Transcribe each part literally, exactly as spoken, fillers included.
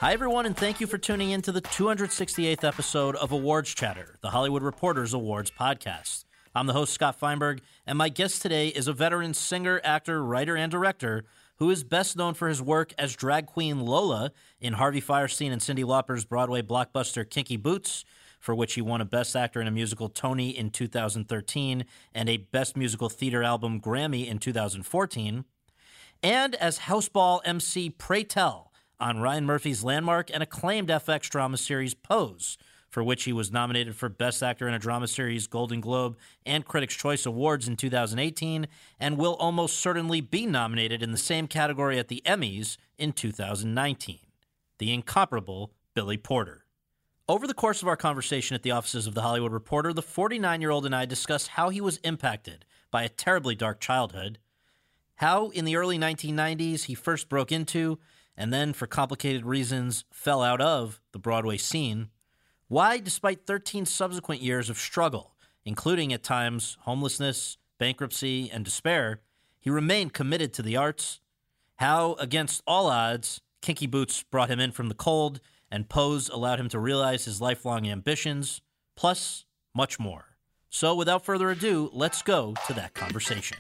Hi, everyone, and thank you for tuning in to the two hundred sixty-eighth episode of Awards Chatter, the Hollywood Reporter's awards podcast. I'm the host, Scott Feinberg, and my guest today is a veteran singer, actor, writer, and director who is best known for his work as drag queen Lola in Harvey Fierstein and Cyndi Lauper's Broadway blockbuster Kinky Boots, for which he won a Best Actor in a Musical Tony in two thousand thirteen and a Best Musical Theater Album Grammy in two thousand fourteen, and as houseball M C Pray Tell on Ryan Murphy's landmark and acclaimed F X drama series Pose, for which he was nominated for Best Actor in a Drama Series, Golden Globe, and Critics' Choice Awards in two thousand eighteen, and will almost certainly be nominated in the same category at the Emmys in two thousand nineteen. The incomparable Billy Porter. Over the course of our conversation at the offices of The Hollywood Reporter, the forty-nine-year-old and I discussed how he was impacted by a terribly dark childhood, how in the early nineteen nineties he first broke into, and then for complicated reasons fell out of, the Broadway scene, why, despite thirteen subsequent years of struggle, including at times homelessness, bankruptcy, and despair, he remained committed to the arts, how, against all odds, Kinky Boots brought him in from the cold, and Pose allowed him to realize his lifelong ambitions, plus much more. So without further ado, let's go to that conversation.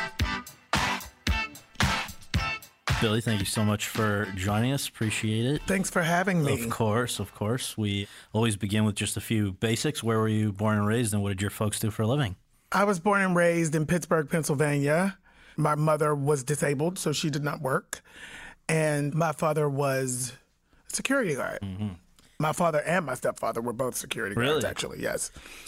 Billy, thank you so much for joining us. Appreciate it. Thanks for having me. Of course, of course. We always begin with just a few basics. Where were you born and raised, and what did your folks do for a living? I was born and raised in Pittsburgh, Pennsylvania. My mother was disabled, so she did not work. And my father was a security guard. Mm-hmm. My father and my stepfather were both security really? guards, actually, yes.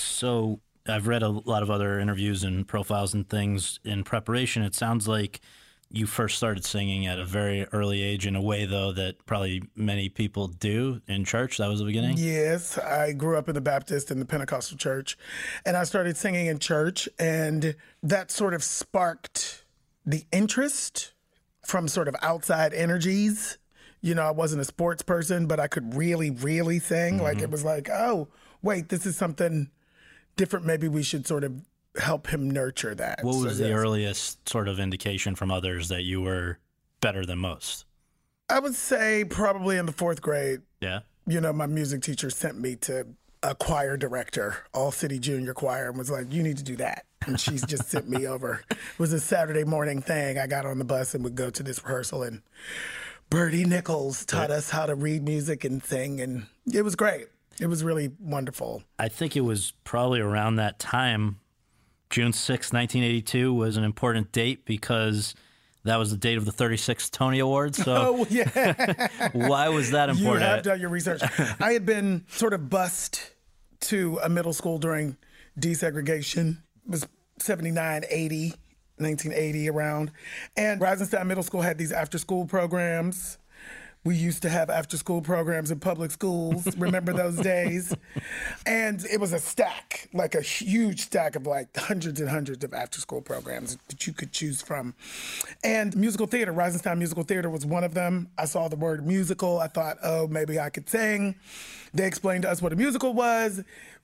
So I've read a lot of other interviews and profiles and things in preparation. It sounds like you first started singing at a very early age in a way, though, that probably many people do in church. That was the beginning? Yes. I grew up in the Baptist and the Pentecostal church, and I started singing in church, and that sort of sparked the interest from sort of outside energies. You know, I wasn't a sports person, but I could really, really sing. Mm-hmm. Like, it was like, oh, wait, this is something different. Maybe we should sort of help him nurture that. What was so, the yes. earliest sort of indication from others that you were better than most? I would say probably in the fourth grade. Yeah. You know, my music teacher sent me to a choir director, All City Junior Choir, and was like, you need to do that. And she's just sent me over. It was a Saturday morning thing. I got on the bus and would go to this rehearsal, and Bertie Nichols taught us how to read music and sing, and it was great. It was really wonderful. I think it was probably around that time, June sixth, nineteen eighty-two was an important date because that was the date of the thirty-sixth Tony Awards. So oh, yeah. Why was that important? You have done your research. I had been sort of bused to a middle school during desegregation. It was seventy-nine, eighty, nineteen eighty around. And Reisenstein Middle School had these after-school programs. We used to have after-school programs in public schools. Remember those days? And it was a stack, like a huge stack of like hundreds and hundreds of after-school programs that you could choose from. And musical theater, Reisenstein Musical Theater was one of them. I saw the word musical. I thought, oh, maybe I could sing. They explained to us what a musical was.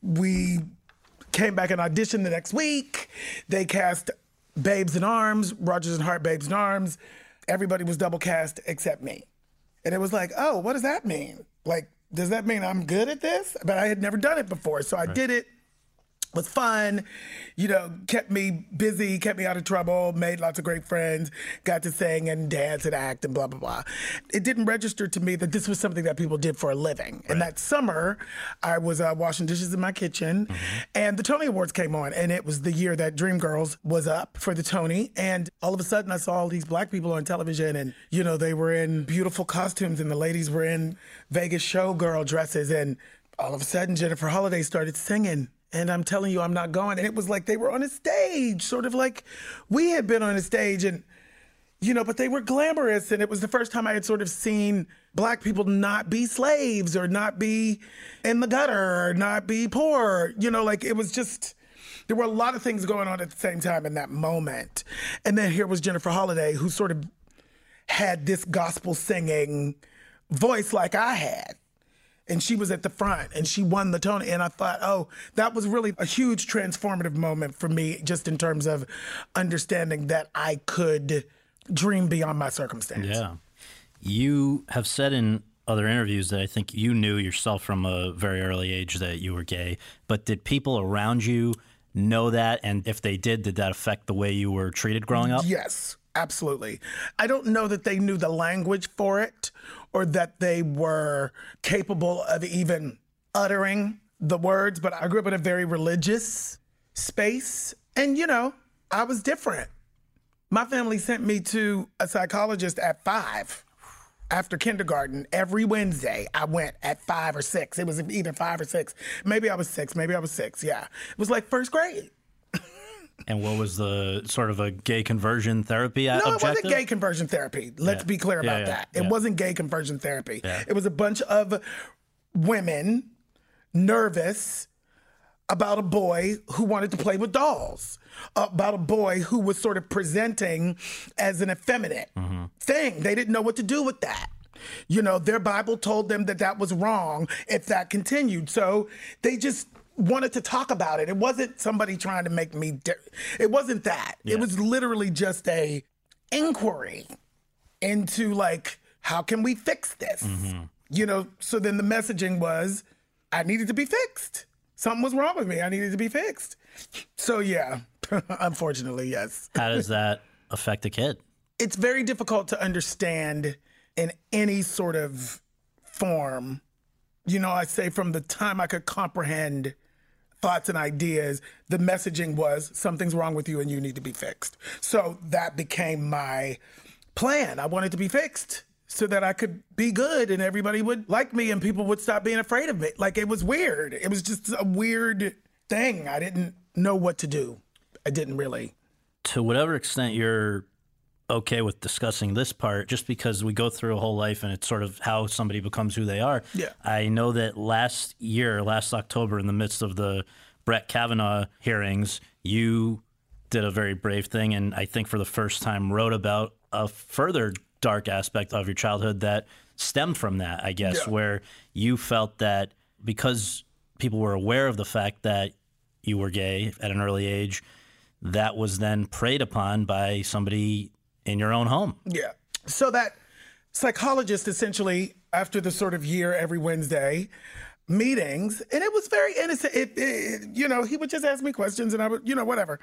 We came back and auditioned the next week. They cast Babes in Arms, Rodgers and Hart Babes in Arms. Everybody was double cast except me. And it was like, oh, what does that mean? Like, does that mean I'm good at this? But I had never done it before. So I right. did it. Was fun, you know, kept me busy, kept me out of trouble, made lots of great friends, got to sing and dance and act and blah, blah, blah. It didn't register to me that this was something that people did for a living. Right. And that summer, I was uh, washing dishes in my kitchen, mm-hmm. and the Tony Awards came on, and it was the year that Dreamgirls was up for the Tony, and all of a sudden I saw all these black people on television, and, you know, they were in beautiful costumes, and the ladies were in Vegas showgirl dresses, and all of a sudden Jennifer Holliday started singing. And I'm telling you, I'm not going. And it was like they were on a stage, sort of like we had been on a stage. And, you know, but they were glamorous. And it was the first time I had sort of seen black people not be slaves or not be in the gutter or not be poor. You know, like it was just, there were a lot of things going on at the same time in that moment. And then here was Jennifer Holliday, who sort of had this gospel singing voice like I had. And she was at the front, and she won the Tony. And I thought, oh, that was really a huge transformative moment for me, just in terms of understanding that I could dream beyond my circumstance. Yeah. You have said in other interviews that I think you knew yourself from a very early age that you were gay, but did people around you know that? And if they did, did that affect the way you were treated growing up? Yes, absolutely. I don't know that they knew the language for it or that they were capable of even uttering the words, but I grew up in a very religious space. And, you know, I was different. My family sent me to a psychologist at five. After kindergarten, every Wednesday, I went at five or six. It was either five or six. Maybe I was six. Maybe I was six. Yeah. It was like first grade. And what was the sort of a gay conversion therapy no, objective? No, it wasn't gay conversion therapy. Let's yeah. be clear about yeah, yeah, that. yeah. It wasn't gay conversion therapy. Yeah. It was a bunch of women nervous about a boy who wanted to play with dolls, about a boy who was sort of presenting as an effeminate mm-hmm. thing. They didn't know what to do with that. You know, their Bible told them that that was wrong if that continued. So they just wanted to talk about it. It wasn't somebody trying to make me, di- it wasn't that. Yeah. It was literally just a inquiry into like, how can we fix this? Mm-hmm. You know, so then the messaging was, I needed to be fixed. Something was wrong with me. I needed to be fixed. So yeah, unfortunately, yes. How does that affect a kid? It's very difficult to understand in any sort of form. You know, I say from the time I could comprehend thoughts and ideas, the messaging was something's wrong with you and you need to be fixed. So that became my plan. I wanted to be fixed so that I could be good and everybody would like me and people would stop being afraid of me. Like, it was weird. It was just a weird thing. I didn't know what to do. I didn't really. To whatever extent you're okay with discussing this part, just because we go through a whole life and it's sort of how somebody becomes who they are. Yeah. I know that last year, last October, in the midst of the Brett Kavanaugh hearings, you did a very brave thing, and I think for the first time wrote about a further dark aspect of your childhood that stemmed from that, I guess, yeah. where you felt that because people were aware of the fact that you were gay at an early age, that was then preyed upon by somebody in your own home. Yeah. So that psychologist essentially, after the sort of year every Wednesday meetings, and it was very innocent. It, it, you know, he would just ask me questions and I would, you know, whatever.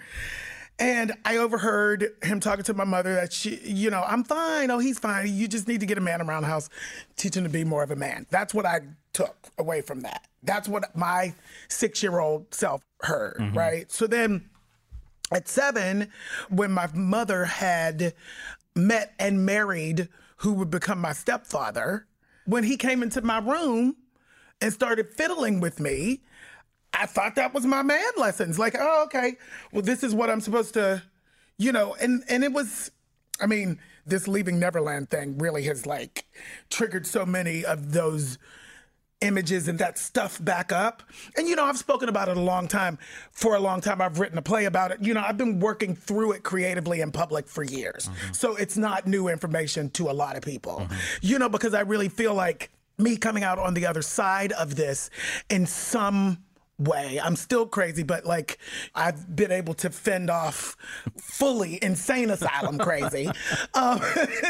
And I overheard him talking to my mother that she, you know, I'm fine. Oh, he's fine. You just need to get a man around the house, teach him to be more of a man. That's what I took away from that. That's what my six-year-old self heard, mm-hmm. right? So then at seven, when my mother had met and married who would become my stepfather, when he came into my room and started fiddling with me, I thought that was my man lessons. Like, oh, okay, well, this is what I'm supposed to, you know, and, and it was, I mean, this Leaving Neverland thing really has like triggered so many of those images and that stuff back up. And, you know, I've spoken about it a long time. For a long time, I've written a play about it. You know, I've been working through it creatively in public for years. Mm-hmm. So it's not new information to a lot of people, mm-hmm. you know, because I really feel like me coming out on the other side of this in some way. I'm still crazy, but like I've been able to fend off fully insane asylum crazy. Um,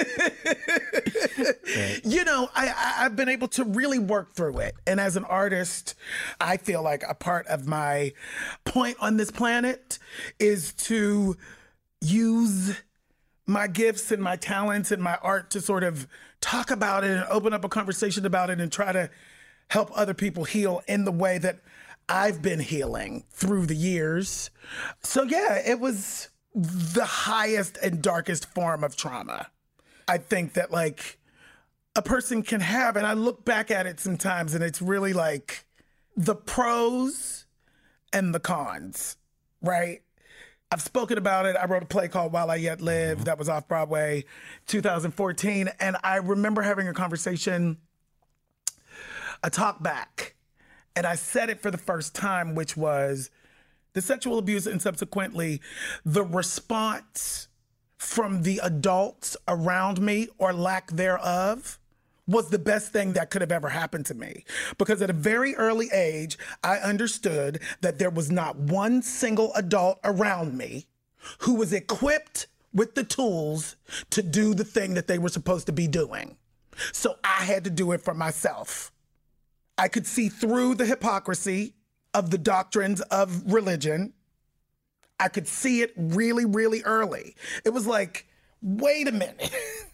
you know, I, I, I've been able to really work through it. And as an artist, I feel like a part of my point on this planet is to use my gifts and my talents and my art to sort of talk about it and open up a conversation about it and try to help other people heal in the way that I've been healing through the years. So yeah, it was the highest and darkest form of trauma I think that like a person can have. And I look back at it sometimes and it's really like the pros and the cons, right? I've spoken about it. I wrote a play called While I Yet Live mm-hmm. that was off Broadway, two thousand fourteen. And I remember having a conversation, a talk back, and I said it for the first time, which was the sexual abuse and subsequently the response from the adults around me or lack thereof was the best thing that could have ever happened to me. Because at a very early age, I understood that there was not one single adult around me who was equipped with the tools to do the thing that they were supposed to be doing. So I had to do it for myself. I could see through the hypocrisy of the doctrines of religion. I could see it really, really early. It was like, wait a minute.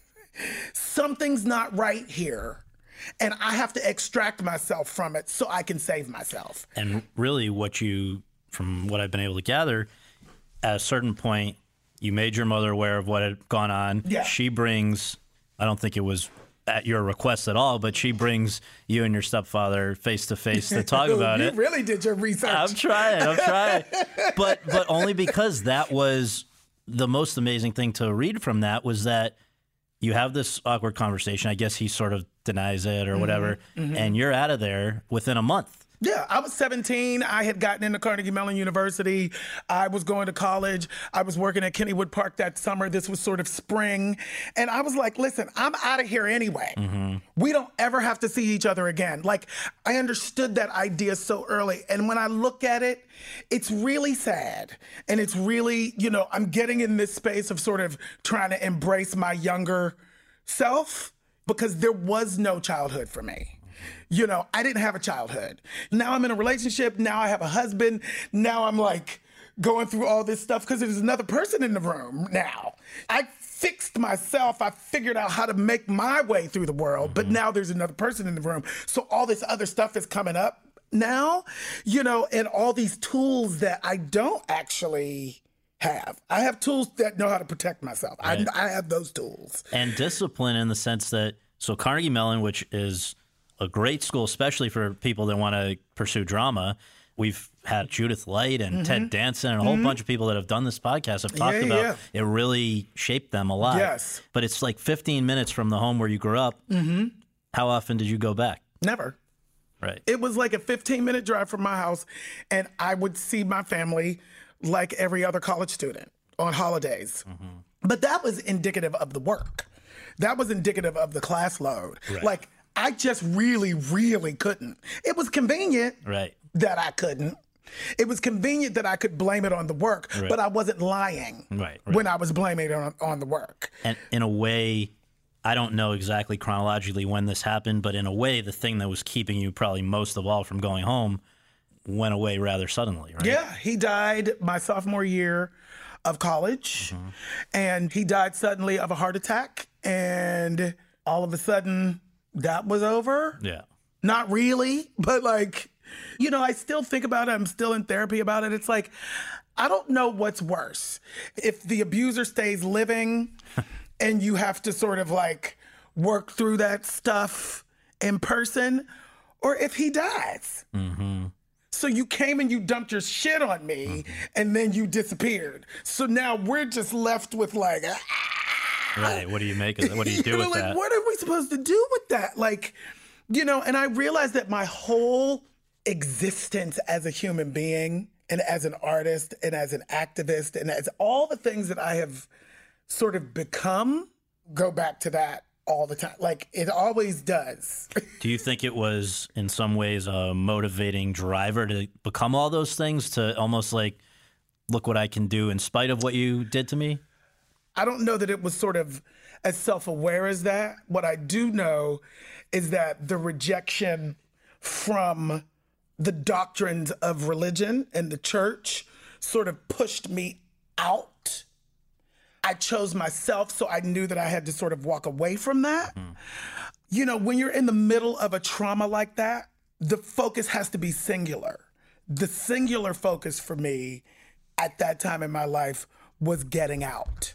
Something's not right here. And I have to extract myself from it so I can save myself. And really what you, from what I've been able to gather, at a certain point, you made your mother aware of what had gone on. Yeah. She brings, I don't think it was at your request at all, but she brings you and your stepfather face to face to talk about you it. You really did your research. I'm trying, I'm trying. but but only because that was the most amazing thing to read from that was that you have this awkward conversation. I guess he sort of denies it or whatever, mm-hmm. and you're out of there within a month. Yeah, I was seventeen. I had gotten into Carnegie Mellon University. I was going to college. I was working at Kennywood Park that summer. This was sort of spring. And I was like, listen, I'm out of here anyway. Mm-hmm. We don't ever have to see each other again. Like, I understood that idea so early. And when I look at it, it's really sad. And it's really, you know, I'm getting in this space of sort of trying to embrace my younger self because there was no childhood for me. You know, I didn't have a childhood. Now I'm in a relationship. Now I have a husband. Now I'm like going through all this stuff because there's another person in the room now. I fixed myself. I figured out how to make my way through the world, mm-hmm. but now there's another person in the room. So all this other stuff is coming up now, you know, and all these tools that I don't actually have. I have tools that know how to protect myself. Right. I, I have those tools. And discipline in the sense that, so Carnegie Mellon, which is a great school, especially for people that want to pursue drama. We've had Judith Light and mm-hmm. Ted Danson and a whole mm-hmm. bunch of people that have done this podcast have talked yeah, about yeah. it really shaped them a lot. Yes. But it's like fifteen minutes from the home where you grew up. Mm-hmm. How often did you go back? Never. Right. It was like a fifteen minute drive from my house, and I would see my family like every other college student on holidays. Mm-hmm. But that was indicative of the work. That was indicative of the class load. Right. Like, I just really, really couldn't. It was convenient right. that I couldn't. It was convenient that I could blame it on the work, right. but I wasn't lying right, right. when I was blaming it on, on the work. And in a way, I don't know exactly chronologically when this happened, but in a way, the thing that was keeping you probably most of all from going home went away rather suddenly, right? Yeah, he died my sophomore year of college, mm-hmm. and he died suddenly of a heart attack, and all of a sudden, that was over. Yeah. Not really, but like, you know, I still think about it. I'm still in therapy about it. It's like, I don't know what's worse. If the abuser stays living and you have to sort of like work through that stuff in person, or if he dies. Mm-hmm. So you came and you dumped your shit on me mm-hmm. and then you disappeared. So now we're just left with like, ah. Right. What do you make of that? What do you do you know, with like, that? What are we supposed to do with that? Like, you know, and I realized that my whole existence as a human being and as an artist and as an activist and as all the things that I have sort of become go back to that all the time. Like, it always does. Do you think it was in some ways a motivating driver to become all those things, to almost like, look what I can do in spite of what you did to me? I don't know that it was sort of as self-aware as that. What I do know is that the rejection from the doctrines of religion and the church sort of pushed me out. I chose myself, so I knew that I had to sort of walk away from that. Mm. You know, when you're in the middle of a trauma like that, the focus has to be singular. The singular focus for me at that time in my life was getting out.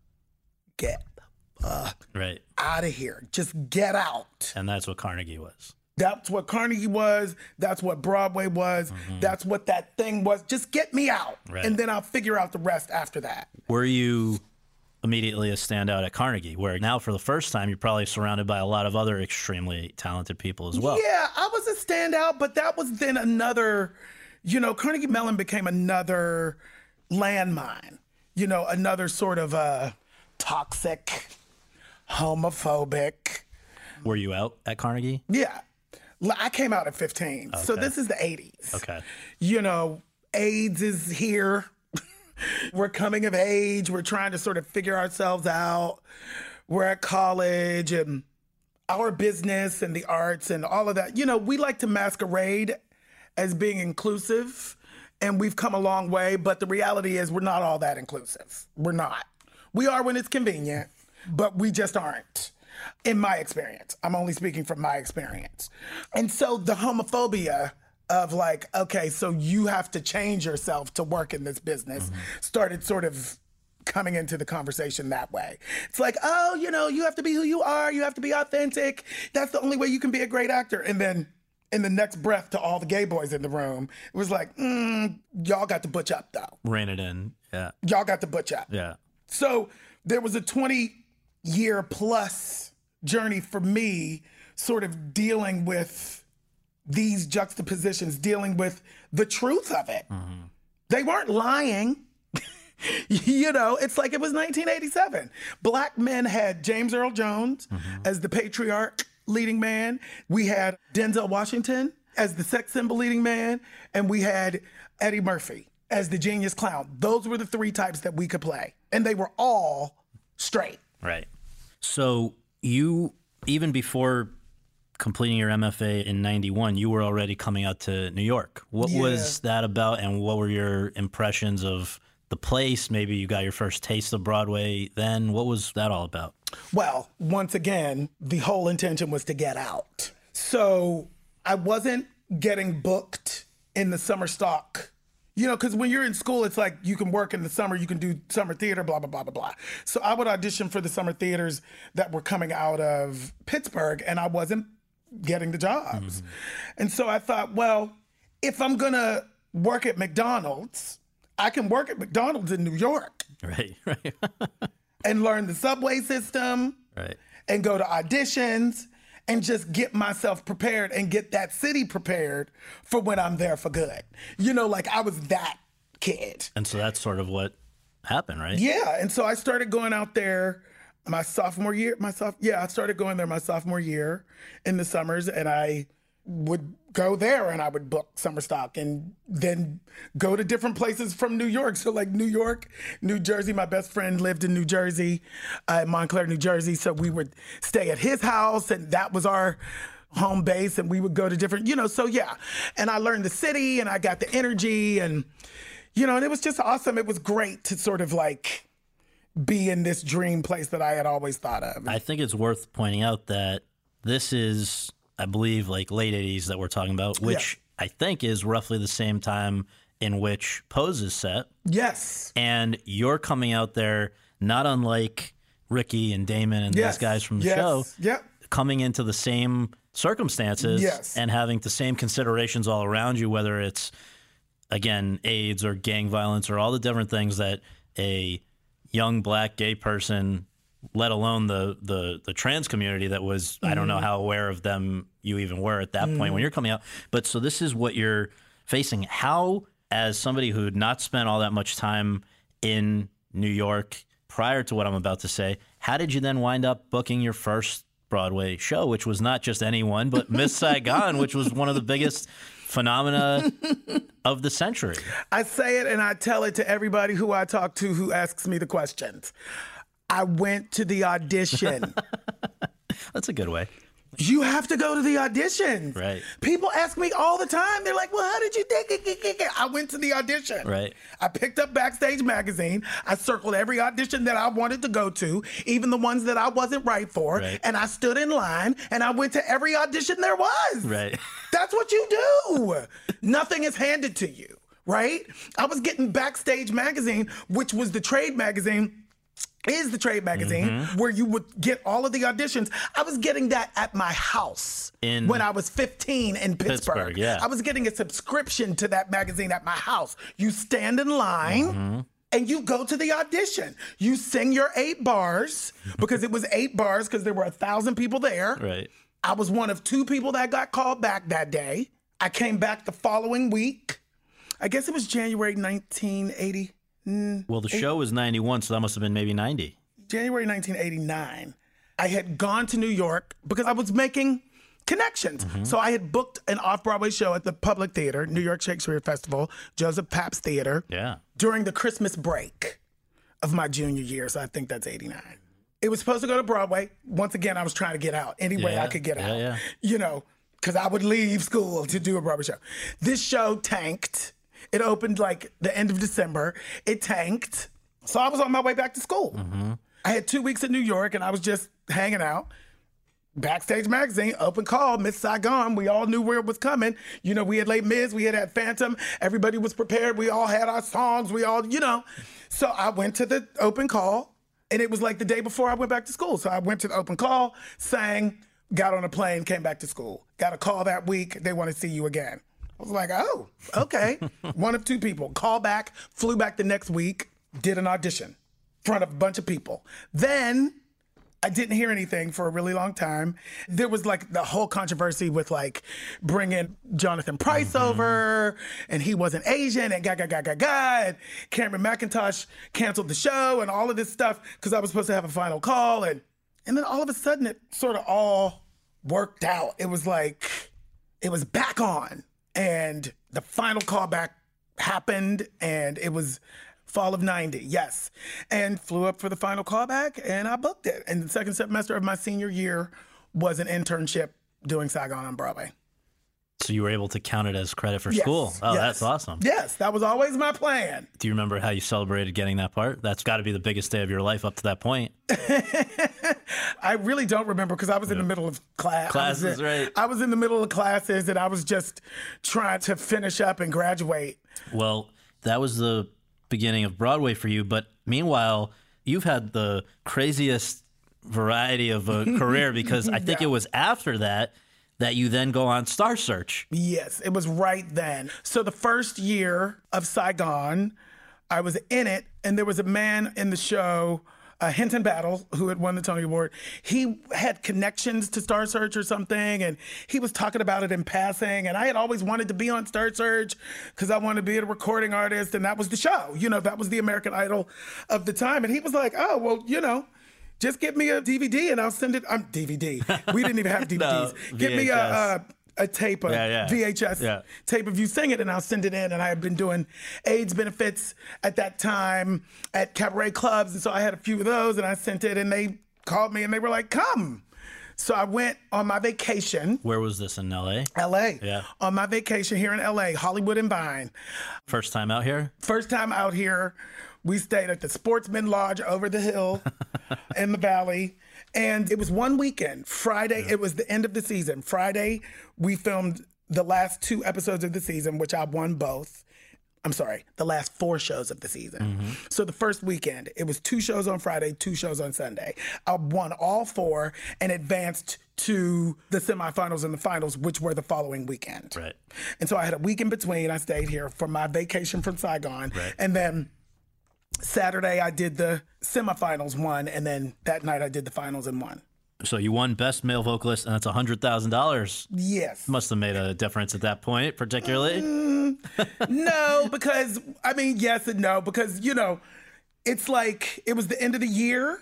Get the fuck right. out of here. Just get out. And that's what Carnegie was. That's what Carnegie was. That's what Broadway was. Mm-hmm. That's what that thing was. Just get me out. Right. And then I'll figure out the rest after that. Were you immediately a standout at Carnegie, where now for the first time you're probably surrounded by a lot of other extremely talented people as well? Yeah, I was a standout, but that was then another, you know, Carnegie Mellon became another landmine. You know, another sort of uh, toxic, homophobic. Were you out at Carnegie? Yeah. I came out at fifteen. Okay. So this is the eighties. Okay. You know, AIDS is here. We're coming of age. We're trying to sort of figure ourselves out. We're at college, and our business and the arts and all of that, you know, we like to masquerade as being inclusive, and we've come a long way, but the reality is we're not all that inclusive. We're not. We are when it's convenient, but we just aren't, in my experience. I'm only speaking from my experience. And so the homophobia of like, okay, so you have to change yourself to work in this business mm-hmm. started sort of coming into the conversation that way. It's like, oh, you know, you have to be who you are. You have to be authentic. That's the only way you can be a great actor. And then in the next breath to all the gay boys in the room, it was like, mm, y'all got to butch up though. Rein it in. Yeah. Y'all got to butch up. Yeah. So there was a twenty year plus journey for me sort of dealing with these juxtapositions, dealing with the truth of it. Mm-hmm. They weren't lying. You know, it's like it was nineteen eighty-seven. Black men had James Earl Jones mm-hmm. as the patriarch leading man. We had Denzel Washington as the sex symbol leading man. And we had Eddie Murphy as the genius clown. Those were the three types that we could play. And they were all straight. Right. So you, even before completing your M F A in ninety-one, you were already coming out to New York. What yeah. was that about, and what were your impressions of the place? Maybe you got your first taste of Broadway then. What was that all about? Well, once again, the whole intention was to get out. So I wasn't getting booked in the summer stock. You know, because when you're in school, it's like you can work in the summer, you can do summer theater, blah, blah, blah, blah, blah. So I would audition for the summer theaters that were coming out of Pittsburgh, and I wasn't getting the jobs. Mm-hmm. And so I thought, well, if I'm going to work at McDonald's, I can work at McDonald's in New York. Right, right. And learn the subway system. Right. And go to auditions and just get myself prepared and get that city prepared for when I'm there for good. You know, like I was that kid. And so that's sort of what happened, right? Yeah. And so I started going out there my sophomore year. My soph- Yeah, I started going there my sophomore year in the summers, and I would go there and I would book summer stock and then go to different places from New York. So like New York, New Jersey, my best friend lived in New Jersey, uh, in Montclair, New Jersey. So we would stay at his house, and that was our home base, and we would go to different, you know, so yeah. And I learned the city, and I got the energy, and, you know, and it was just awesome. It was great to sort of like be in this dream place that I had always thought of. I think it's worth pointing out that this is, I believe, like late eighties that we're talking about, which yeah. I think is roughly the same time in which Pose is set. Yes. And you're coming out there not unlike Ricky and Damon and yes. those guys from the yes. show, yep. coming into the same circumstances yes. and having the same considerations all around you, whether it's, again, AIDS or gang violence or all the different things that a young black gay person, let alone the the the trans community that was, mm. I don't know how aware of them you even were at that mm. point when you're coming out. But so this is what you're facing. How, as somebody who had not spent all that much time in New York prior to what I'm about to say, how did you then wind up booking your first Broadway show, which was not just anyone, but Miss Saigon, which was one of the biggest phenomena of the century? I say it and I tell it to everybody who I talk to who asks me the questions. I went to the audition. That's a good way. You have to go to the auditions. Right. People ask me all the time. They're like, well, how did you think it? I went to the audition. Right. I picked up Backstage Magazine. I circled every audition that I wanted to go to, even the ones that I wasn't right for. Right. And I stood in line and I went to every audition there was. Right. That's what you do. Nothing is handed to you, right? I was getting Backstage Magazine, which was the trade magazine, is the trade magazine, mm-hmm. where you would get all of the auditions. I was getting that at my house in when I was fifteen in Pittsburgh. Pittsburgh, yeah. I was getting a subscription to that magazine at my house. You stand in line mm-hmm. and you go to the audition. You sing your eight bars, because it was eight bars because there were a thousand people there. Right. I was one of two people that got called back that day. I came back the following week. I guess it was January nineteen eighty. Mm, well, the show was ninety-one, so that must have been maybe ninety. January nineteen eighty-nine. I had gone to New York because I was making connections. Mm-hmm. So I had booked an off-Broadway show at the Public Theater, New York Shakespeare Festival, Joseph Pabst Theater, yeah, during the Christmas break of my junior year. So I think that's eighty-nine. It was supposed to go to Broadway. Once again, I was trying to get out any way Yeah, I could get yeah, out. yeah. You know, because I would leave school to do a Broadway show. This show tanked. It opened like the end of December. It tanked. So I was on my way back to school. Mm-hmm. I had two weeks in New York and I was just hanging out. Backstage Magazine, open call, Miss Saigon. We all knew where it was coming. You know, we had Les Mis, we had had Phantom. Everybody was prepared. We all had our songs. We all, you know. So I went to the open call. And it was like the day before I went back to school. So I went to the open call, sang, got on a plane, came back to school. Got a call that week. They want to see you again. I was like, oh, okay. One of two people. Call back, flew back the next week, did an audition in front of a bunch of people. Then I didn't hear anything for a really long time. There was like the whole controversy with like bringing Jonathan Pryce mm-hmm. over, and he wasn't Asian, and ga ga ga ga ga. And Cameron McIntosh canceled the show, and all of this stuff because I was supposed to have a final call, and and then all of a sudden it sort of all worked out. It was like it was back on, and the final callback happened, and it was fall of ninety, yes. And flew up for the final callback, and I booked it. And the second semester of my senior year was an internship doing Saigon on Broadway. So you were able to count it as credit for Yes, school. Oh, yes. That's awesome. Yes, that was always my plan. Do you remember how you celebrated getting that part? That's got to be the biggest day of your life up to that point. I really don't remember because I was in the middle of class. Classes, I was in, right. I was in the middle of classes, and I was just trying to finish up and graduate. Well, that was the beginning of Broadway for you, but meanwhile, you've had the craziest variety of a career because I think Yeah. it was after that that you then go on Star Search. Yes, it was right then. So the first year of Saigon, I was in it, and there was a man in the show, uh, Hinton Battle, who had won the Tony Award. He had connections to Star Search or something, and he was talking about it in passing. And I had always wanted to be on Star Search because I wanted to be a recording artist, and that was the show. You know, that was the American Idol of the time. And he was like, oh, well, you know, just get me a D V D and I'll send it. I'm D V D. We didn't even have D V Ds. No, Get me a, V H S. a, a tape, a Yeah, yeah. V H S Yeah. tape of you sing it, and I'll send it in. And I had been doing AIDS benefits at that time at cabaret clubs. And so I had a few of those, and I sent it, and they called me and they were like, come. So I went on my vacation. Where was this, in L A? L A. Yeah. On my vacation here in L A, Hollywood and Vine. First time out here? First time out here, we stayed at the Sportsman Lodge over the hill in the valley. And it was one weekend. Friday, it was the end of the season. Friday, we filmed the last two episodes of the season, which I won both. I'm sorry, the last four shows of the season. Mm-hmm. So the first weekend, it was two shows on Friday, two shows on Sunday. I won all four and advanced to the semifinals and the finals, which were the following weekend. Right. And so I had a week in between. I stayed here for my vacation from Saigon. Right. And then Saturday, I did the semifinals, won, and then that night I did the finals and won. So you won Best Male Vocalist, and that's one hundred thousand dollars. Yes. Must have made a difference at that point, particularly. Mm, no, because, I mean, yes and no, because, you know, it's like it was the end of the year.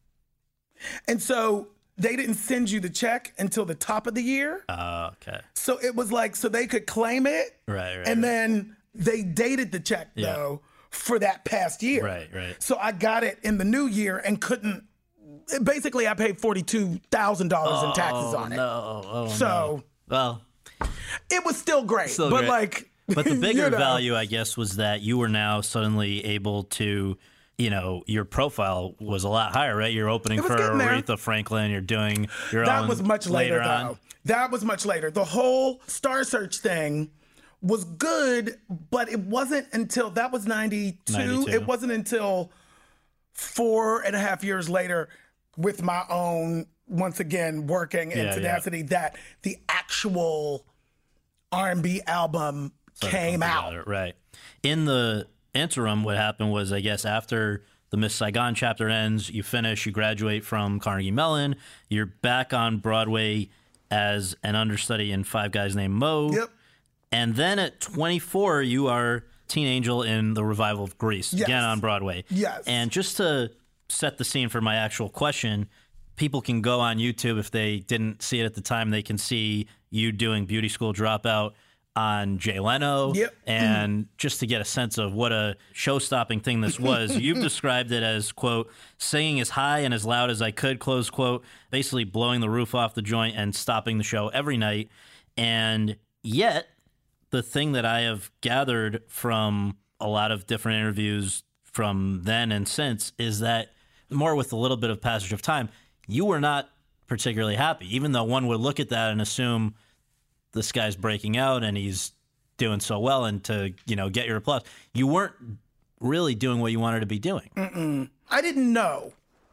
And so they didn't send you the check until the top of the year. Oh, okay. So it was like, so they could claim it. Right, right. And right. then they dated the check, Yeah. though, for that past year. Right, right. So I got it in the new year and couldn't. Basically, I paid forty-two thousand dollars in taxes Oh, on it. no. Oh, So no. Well, it was still great. Still but great. like, but the bigger you know, value, I guess, was that you were now suddenly able to, you know, your profile was a lot higher, right? You're opening It was for getting there. Aretha Franklin. You're doing your That own was much later, though. on. That was much later. The whole Star Search thing was good, but it wasn't until that was ninety-two. ninety-two. It wasn't until four and a half years later, with my own, once again, working and Yeah, yeah. tenacity, that the actual R and B album came out. Together, right. In the interim, what happened was, I guess, after the Miss Saigon chapter ends, you finish, you graduate from Carnegie Mellon, you're back on Broadway as an understudy in Five Guys Named Mo. Yep. And then at twenty-four, you are Teen Angel in the revival of Grease, Yes. again on Broadway. Yes. And just to set the scene for my actual question, people can go on YouTube if they didn't see it at the time. They can see you doing Beauty School Dropout. on Jay Leno. Yep. And just to get a sense of what a show-stopping thing this was, you've described it as, quote, singing as high and as loud as I could, close quote, basically blowing the roof off the joint and stopping the show every night. And yet, the thing that I have gathered from a lot of different interviews from then and since is that, more with a little bit of passage of time, you were not particularly happy, even though one would look at that and assume this guy's breaking out and he's doing so well, and to, you know, get your applause. You weren't really doing what you wanted to be doing. Mm-mm. I didn't know.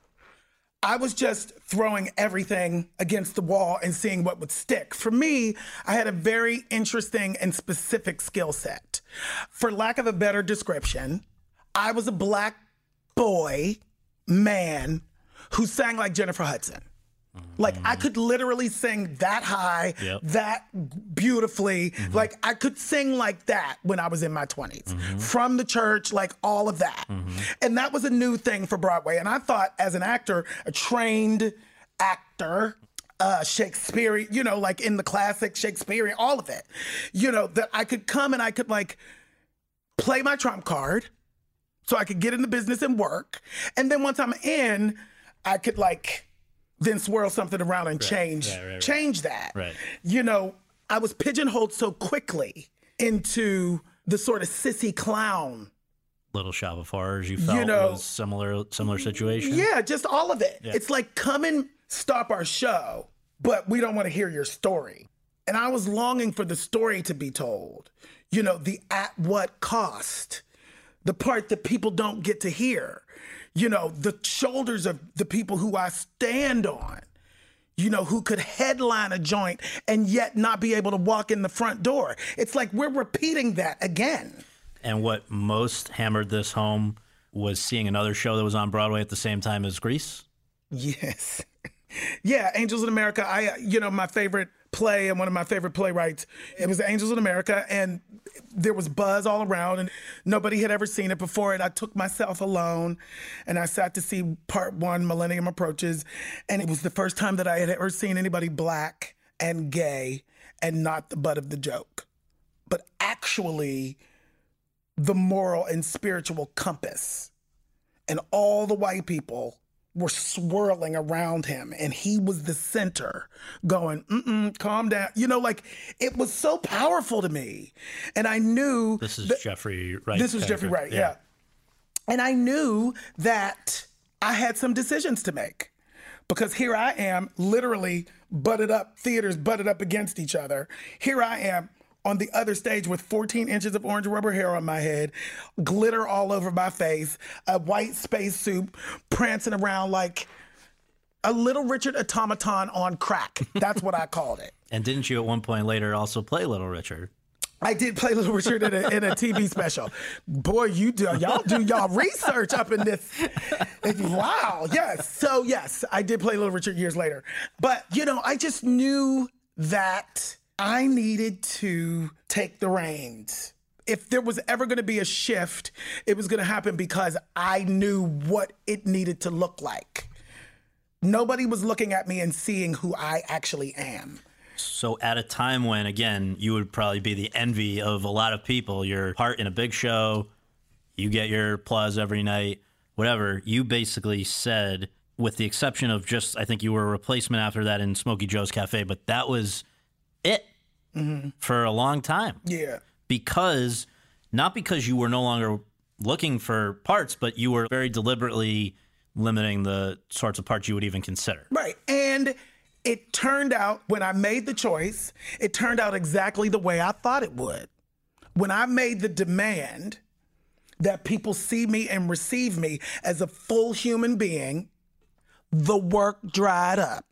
I was just throwing everything against the wall and seeing what would stick. For me, I had a very interesting and specific skill set. For lack of a better description, I was a black boy, man, who sang like Jennifer Hudson. Like, I could literally sing that high, Yep. that beautifully. Mm-hmm. Like, I could sing like that when I was in my twenties. Mm-hmm. From the church, like all of that. Mm-hmm. And that was a new thing for Broadway. And I thought, as an actor, a trained actor, uh, Shakespearean, you know, like in the classic Shakespearean, all of it, you know, that I could come and I could, like, play my trump card so I could get in the business and work. And then once I'm in, I could, like, then swirl something around and right, change right, right, right. change that. Right. You know, I was pigeonholed so quickly into the sort of sissy clown. Little Shop of Horrors, you felt You know, was similar similar situation? Yeah, just all of it. Yeah. It's like, come and stop our show, but we don't want to hear your story. And I was longing for the story to be told. You know, the at what cost, the part that people don't get to hear. You know, the shoulders of the people who I stand on, you know, who could headline a joint and yet not be able to walk in the front door. It's like we're repeating that again. And what most hammered this home was seeing another show that was on Broadway at the same time as Grease. Yes. Yeah, Angels in America. I, you know, my favorite play and one of my favorite playwrights, it was Angels in America, and there was buzz all around, and nobody had ever seen it before. And I took myself alone, and I sat to see part one, Millennium Approaches, and it was the first time that I had ever seen anybody black and gay and not the butt of the joke, but actually the moral and spiritual compass. And all the white people were swirling around him, and he was the center going, mm-mm, calm down. You know, like, it was so powerful to me. And I knew... This is that, Jeffrey Wright. This was Jeffrey Wright, yeah. yeah. And I knew that I had some decisions to make, because here I am, literally butted up, theaters butted up against each other. Here I am on the other stage with fourteen inches of orange rubber hair on my head, glitter all over my face, a white spacesuit, prancing around like a Little Richard automaton on crack. That's what I called it. And didn't you at one point later also play Little Richard? I did play Little Richard in a, in a T V special. Boy, you do y'all do y'all research up in this. Wow, yes. So yes, I did play Little Richard years later. But, you know, I just knew that I needed to take the reins. If there was ever going to be a shift, it was going to happen because I knew what it needed to look like. Nobody was looking at me and seeing who I actually am. So at a time when, again, you would probably be the envy of a lot of people, your part in a big show, you get your applause every night, whatever, you basically said, with the exception of just, I think you were a replacement after that in Smokey Joe's Cafe, but that was it. Mm-hmm. For a long time. Yeah. Because, not because you were no longer looking for parts, but you were very deliberately limiting the sorts of parts you would even consider. Right. And it turned out, when I made the choice, it turned out exactly the way I thought it would. When I made the demand that people see me and receive me as a full human being, the work dried up.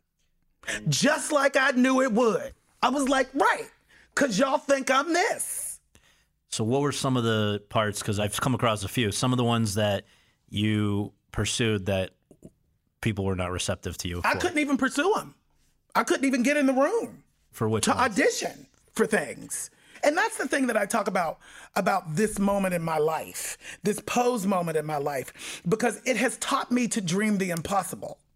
Just like I knew it would. I was like, right, because y'all think I'm this. So what were some of the parts, because I've come across a few, some of the ones that you pursued that people were not receptive to you for? I couldn't even pursue them. I couldn't even get in the room. For which To ones? audition for things. And that's the thing that I talk about, about this moment in my life, this Pose moment in my life, because it has taught me to dream the impossible.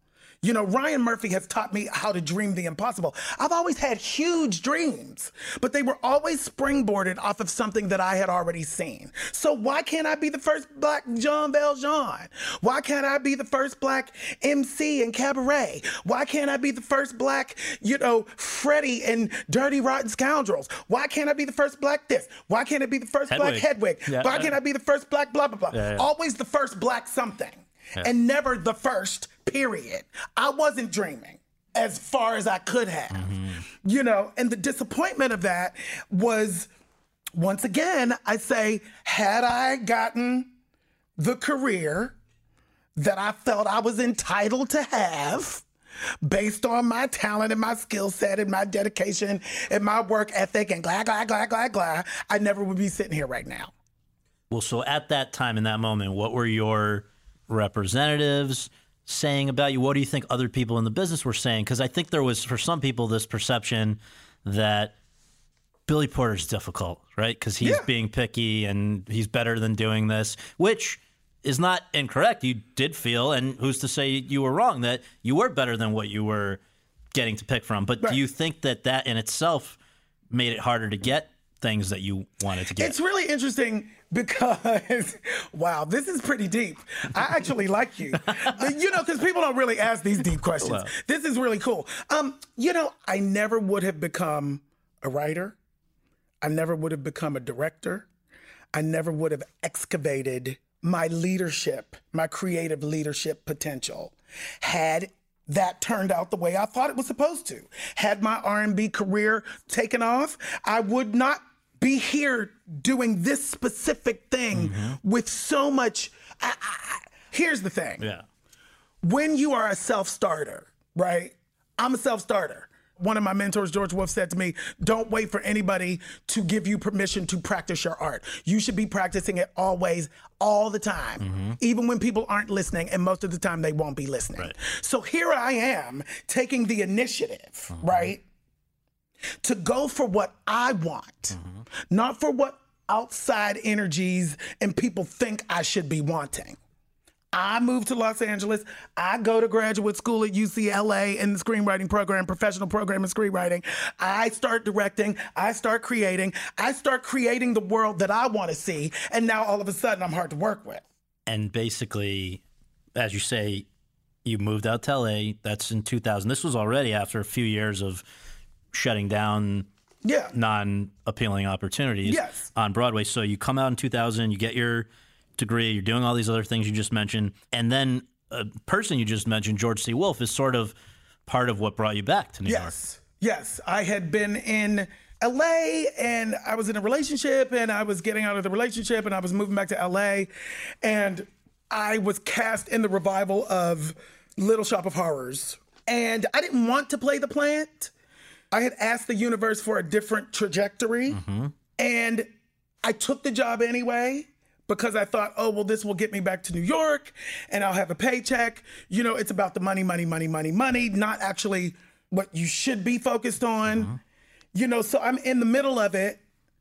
You know, Ryan Murphy has taught me how to dream the impossible. I've always had huge dreams, but they were always springboarded off of something that I had already seen. So why can't I be the first black Jean Valjean? Why can't I be the first black M C in Cabaret? Why can't I be the first black, you know, Freddie in Dirty Rotten Scoundrels? Why can't I be the first black this? Why can't I be the first Hedwig. black Hedwig? Yeah. Why can't I be the first black blah, blah, blah? Yeah, yeah. Always the first black something. Yeah. And never the first, period. I wasn't dreaming as far as I could have, mm-hmm. you know, and the disappointment of that was, once again, I say, had I gotten the career that I felt I was entitled to have based on my talent and my skill set and my dedication and my work ethic and blah, blah, blah, blah, blah, I never would be sitting here right now. Well, so at that time, in that moment, what were your representatives saying about you? What do you think other people in the business were saying? Because I think there was, for some people, this perception that Billy Porter's difficult, right? Because he's yeah. being picky and he's better than doing this, which is not incorrect. You did feel, and who's to say you were wrong, that you were better than what you were getting to pick from. But right. do you think that that in itself made it harder to get things that you wanted to get? It's really interesting because, wow, this is pretty deep. I actually like you. You know, because people don't really ask these deep questions. Well. This is really cool. Um, you know, I never would have become a writer. I never would have become a director. I never would have excavated my leadership, my creative leadership potential, had that turned out the way I thought it was supposed to. Had my R and B career taken off, I would not be here doing this specific thing mm-hmm. with so much. I, I, here's the thing. Yeah. When you are a self-starter, right? I'm a self-starter. One of my mentors, George Wolf, said to me, don't wait for anybody to give you permission to practice your art. You should be practicing it always, all the time, mm-hmm. even when people aren't listening, and most of the time they won't be listening. Right. So here I am taking the initiative, mm-hmm. right, to go for what I want, mm-hmm. not for what outside energies and people think I should be wanting. I moved to Los Angeles. I go to graduate school at U C L A in the screenwriting program, professional program in screenwriting. I start directing. I start creating. I start creating the world that I want to see. And now all of a sudden I'm hard to work with. And basically, as you say, you moved out to L A. That's in two thousand. This was already after a few years of shutting down yeah. non-appealing opportunities yes. on Broadway. So you come out in two thousand, you get your degree, you're doing all these other things you just mentioned, and then a person you just mentioned, George C. Wolfe, is sort of part of what brought you back to New yes. York. Yes, I had been in L A and I was in a relationship and I was getting out of the relationship and I was moving back to L A and I was cast in the revival of Little Shop of Horrors. And I didn't want to play the plant. I had asked the universe for a different trajectory mm-hmm. and I took the job anyway. Because I thought, oh, well, this will get me back to New York and I'll have a paycheck. You know, it's about the money, money, money, money, money, not actually what you should be focused on. Mm-hmm. You know, so I'm in the middle of it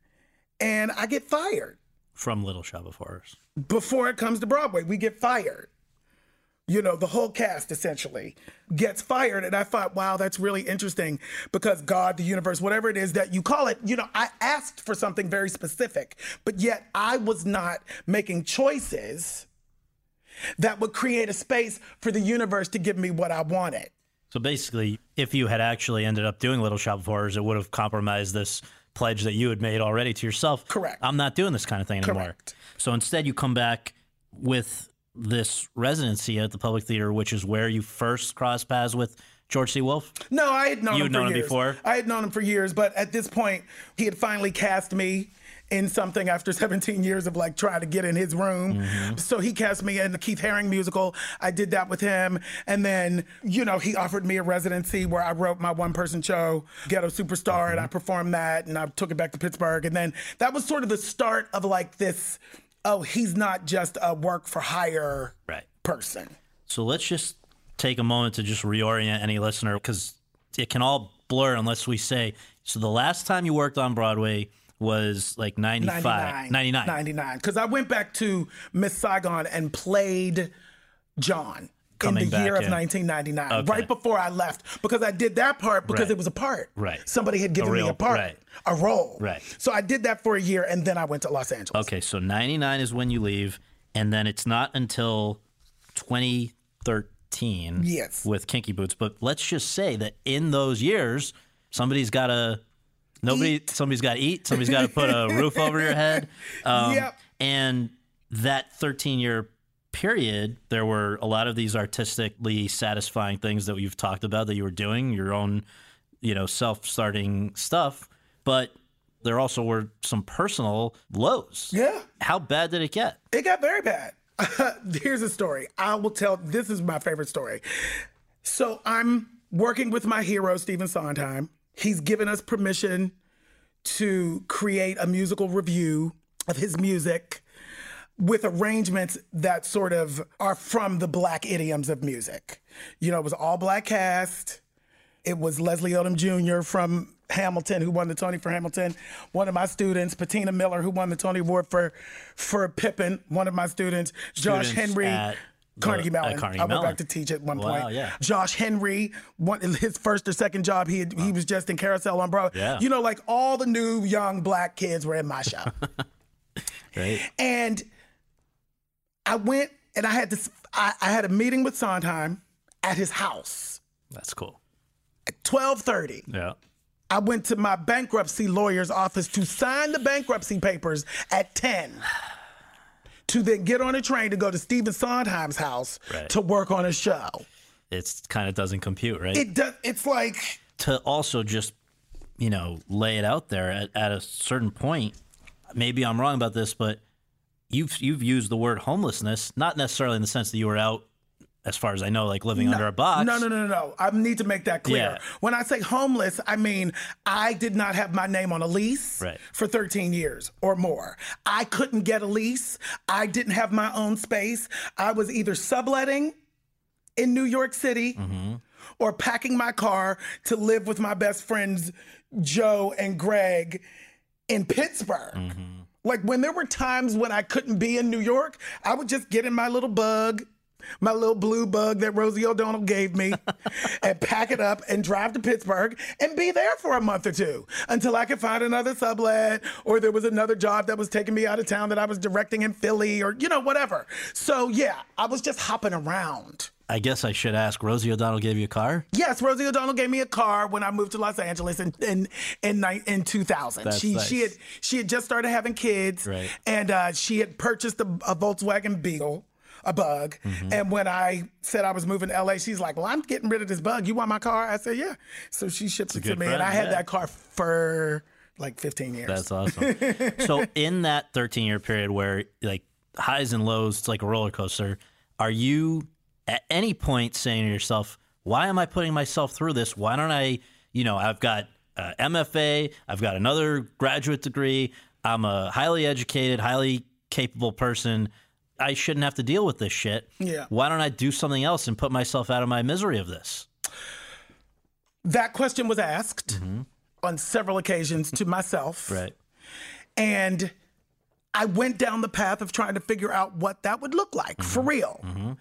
and I get fired. From Little Shop of Horrors. Before it comes to Broadway, we get fired. You know, the whole cast essentially gets fired. And I thought, wow, that's really interesting because God, the universe, whatever it is that you call it, you know, I asked for something very specific, but yet I was not making choices that would create a space for the universe to give me what I wanted. So basically, if you had actually ended up doing Little Shop of Horrors, it would have compromised this pledge that you had made already to yourself. Correct. I'm not doing this kind of thing anymore. Correct. So instead, you come back with this residency at the Public Theater, which is where you first crossed paths with George C. Wolfe? No, I had known you him known for him years. before? I had known him for years, but at this point, he had finally cast me in something after seventeen years of like trying to get in his room. Mm-hmm. So he cast me in the Keith Haring musical. I did that with him. And then, you know, he offered me a residency where I wrote my one person show, Ghetto Superstar, mm-hmm. and I performed that and I took it back to Pittsburgh. And then that was sort of the start of like this, oh, he's not just a work for hire right. person. So let's just take a moment to just reorient any listener because it can all blur unless we say, so the last time you worked on Broadway was like ninety-five, ninety-nine. ninety-nine. Because I went back to Miss Saigon and played John. coming in the back year in. of nineteen ninety-nine, Okay. right before I left, because I did that part because Right. it was a part. Right. Somebody had given A real- me a part, right. a role. Right. So I did that for a year, and then I went to Los Angeles. Okay, so ninety-nine is when you leave, and then it's not until twenty thirteen Yes. with Kinky Boots. But let's just say that in those years, somebody's got to nobody. Eat. Somebody's got to eat. Somebody's got to put a roof over your head. Um, Yep. And that thirteen year period, there were a lot of these artistically satisfying things that you've talked about that you were doing, your own, you know, self-starting stuff. But there also were some personal lows. Yeah. How bad did it get? It got very bad. Here's a story. I will tell. This is my favorite story. So I'm working with my hero, Stephen Sondheim. He's given us permission to create a musical review of his music with arrangements that sort of are from the Black idioms of music. You know, it was all Black cast. It was Leslie Odom Junior from Hamilton, who won the Tony for Hamilton. One of my students, Patina Miller, who won the Tony Award for for Pippin. One of my students, Josh Students Henry, at Carnegie the- at Mellon. Carnegie I went Mellon. back to teach at one Wow, point. yeah. Josh Henry, one, his first or second job, he had, he was just in Carousel on Broadway. Yeah. You know, like all the new young Black kids were in my show. Right? And I went and I had this. I, I had a meeting with Sondheim at his house That's cool. at twelve thirty. Yeah. I went to my bankruptcy lawyer's office to sign the bankruptcy papers at ten. To then get on a train to go to Stephen Sondheim's house Right. to work on a show. It's kind of doesn't compute, right? It does. It's like to also just, you know, lay it out there at, at a certain point. Maybe I'm wrong about this, but you've you've used the word homelessness, not necessarily in the sense that you were out, as far as I know, like living under a box. No, no, no, no, no. I need to make that clear. Yeah. When I say homeless, I mean I did not have my name on a lease Right. for thirteen years or more. I couldn't get a lease. I didn't have my own space. I was either subletting in New York City Mm-hmm. or packing my car to live with my best friends, Joe and Greg, in Pittsburgh. Mm-hmm. Like when there were times when I couldn't be in New York, I would just get in my little bug, my little blue bug that Rosie O'Donnell gave me, and pack it up and drive to Pittsburgh and be there for a month or two until I could find another sublet or there was another job that was taking me out of town that I was directing in Philly or, you know, whatever. So yeah, I was just hopping around. I guess I should ask, Rosie O'Donnell gave you a car? Yes, Rosie O'Donnell gave me a car when I moved to Los Angeles in in in, ni- in two thousand. That's she nice. she had she had just started having kids, Right. and uh, she had purchased a, a Volkswagen Beetle, a Bug. Mm-hmm. And when I said I was moving to L A, she's like, "Well, I'm getting rid of this Bug. You want my car?" I said, "Yeah." So she shipped it to good me, friend, and I had yeah. that car for like fifteen years. That's awesome. So in that thirteen year period where like highs and lows, it's like a roller coaster, are you at any point saying to yourself, why am I putting myself through this? Why don't I, you know, I've got uh, M F A, I've got another graduate degree, I'm a highly educated, highly capable person. I shouldn't have to deal with this shit. Yeah. Why don't I do something else and put myself out of my misery of this? That question was asked on several occasions to myself. Right. And I went down the path of trying to figure out what that would look like for real.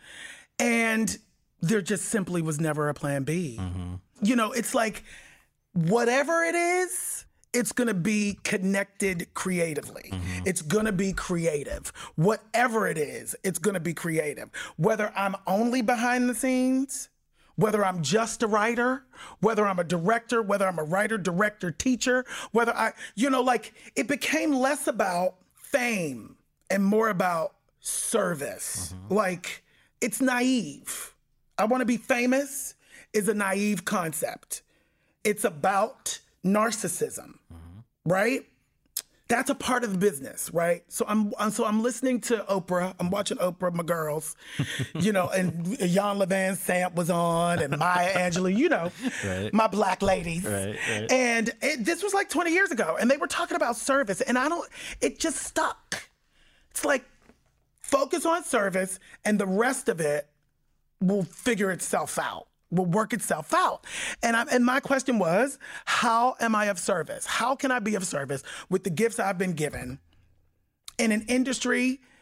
And there just simply was never a plan B. You know, it's like whatever it is, it's going to be connected creatively. It's going to be creative. Whatever it is, it's going to be creative. Whether I'm only behind the scenes, whether I'm just a writer, whether I'm a director, whether I'm a writer, director, teacher, whether I, you know, like it became less about fame and more about service. Like it's naive. I want to be famous is a naive concept. It's about narcissism, right? That's a part of the business, right? So I'm, I'm so I'm listening to Oprah. I'm watching Oprah, my girls, you know, and Jan Levan Samp was on, and Maya Angelou, you know, Right. my black ladies. Right, right. And it, this was like twenty years ago, and they were talking about service, and I don't. It just stuck. It's like focus on service, and the rest of it will figure itself out. Will work itself out. And I, and my question was, how am I of service? How can I be of service with the gifts I've been given in an industry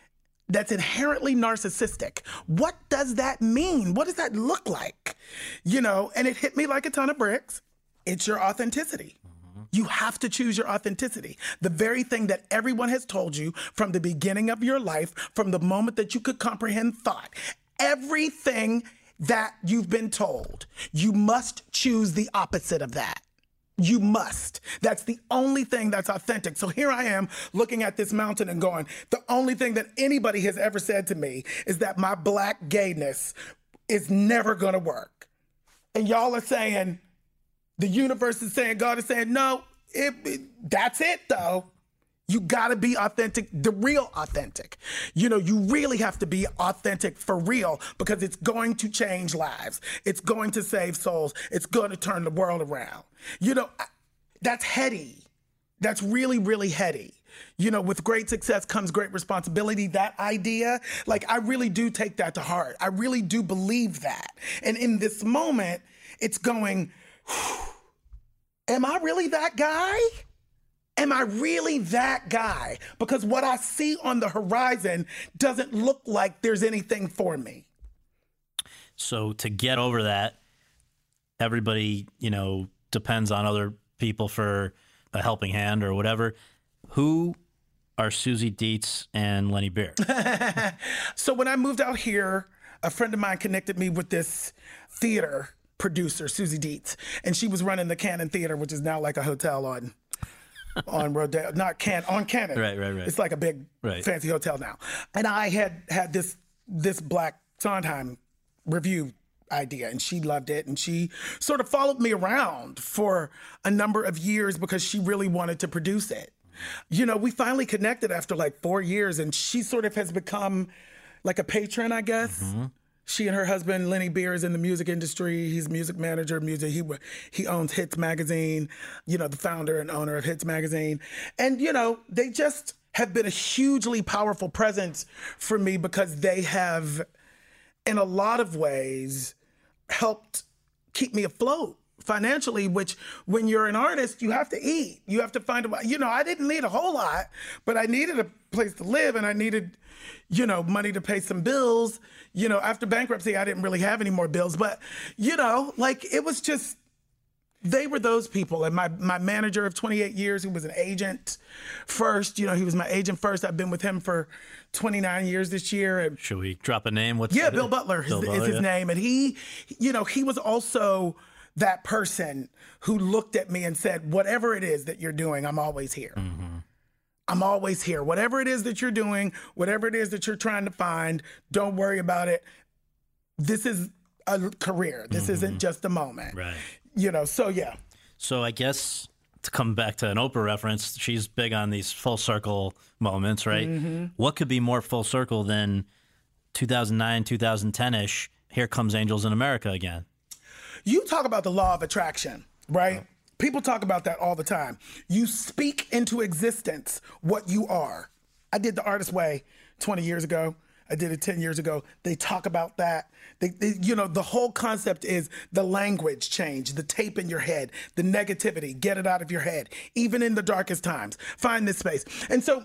that's inherently narcissistic. What does that mean? What does that look like? You know, and it hit me like a ton of bricks. It's your authenticity. Mm-hmm. You have to choose your authenticity. The very thing that everyone has told you from the beginning of your life, from the moment that you could comprehend thought, everything that you've been told, you must choose the opposite of that. You must. That's the only thing that's authentic. So here I am looking at this mountain and going, the only thing that anybody has ever said to me is that my black gayness is never going to work. And y'all are saying, the universe is saying, God is saying, no, it, it, that's it though. You gotta be authentic, the real authentic. You know, you really have to be authentic for real because it's going to change lives. It's going to save souls. It's going to turn the world around. You know, that's heady. That's really, really heady. You know, with great success comes great responsibility. That idea, like, I really do take that to heart. I really do believe that. And in this moment, it's going, am I really that guy? Am I really that guy? Because what I see on the horizon doesn't look like there's anything for me. So to get over that, everybody, you know, depends on other people for a helping hand or whatever. Who are Susie Dietz and Lenny Beer? So when I moved out here, a friend of mine connected me with this theater producer, Susie Dietz, and she was running the Cannon Theater, which is now like a hotel on on Rodeo, not Can on Cannon. Right, right, right. It's like a big right. fancy hotel now. And I had had this this Black Sondheim review idea, and she loved it, and she sort of followed me around for a number of years because she really wanted to produce it. You know, we finally connected after like four years, and she sort of has become like a patron, I guess. Mm-hmm. She and her husband, Lenny Beer, is in the music industry. He's music manager, music. He he owns Hits Magazine, you know, the founder and owner of Hits Magazine. And, you know, they just have been a hugely powerful presence for me because they have, in a lot of ways, helped keep me afloat financially, which when you're an artist, you have to eat. You have to find a, you know, I didn't need a whole lot, but I needed a place to live and I needed, you know, money to pay some bills. You know, after bankruptcy, I didn't really have any more bills, but, you know, like it was just, they were those people. And my, my manager of twenty-eight years, who was an agent first, you know, he was my agent first. I've been with him for twenty-nine years this year. And should we drop a name? What's yeah, the, Bill Butler Bill is, Butler, is his yeah. name. And he, you know, he was also that person who looked at me and said, whatever it is that you're doing, I'm always here. Mm-hmm. I'm always here. Whatever it is that you're doing, whatever it is that you're trying to find, don't worry about it. This is a career. This mm-hmm. isn't just a moment. Right. You know, so yeah. So I guess to come back to an Oprah reference, she's big on these full circle moments, right? Mm-hmm. What could be more full circle than two thousand nine, two thousand ten-ish, Here Comes Angels in America again? You talk about the law of attraction, right? Oh. People talk about that all the time. You speak into existence what you are. I did The Artist Way twenty years ago. I did it ten years ago. They talk about that. They, they, you know, the whole concept is the language change, the tape in your head, the negativity, get it out of your head, even in the darkest times. Find this space. And so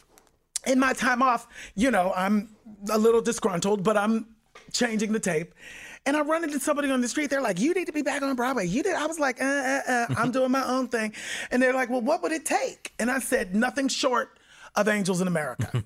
in my time off, you know, I'm a little disgruntled, but I'm changing the tape. And I run into somebody on the street. They're like, you need to be back on Broadway. You did. I was like, uh, uh, uh, I'm doing my own thing. And they're like, well, what would it take? And I said, nothing short of Angels in America.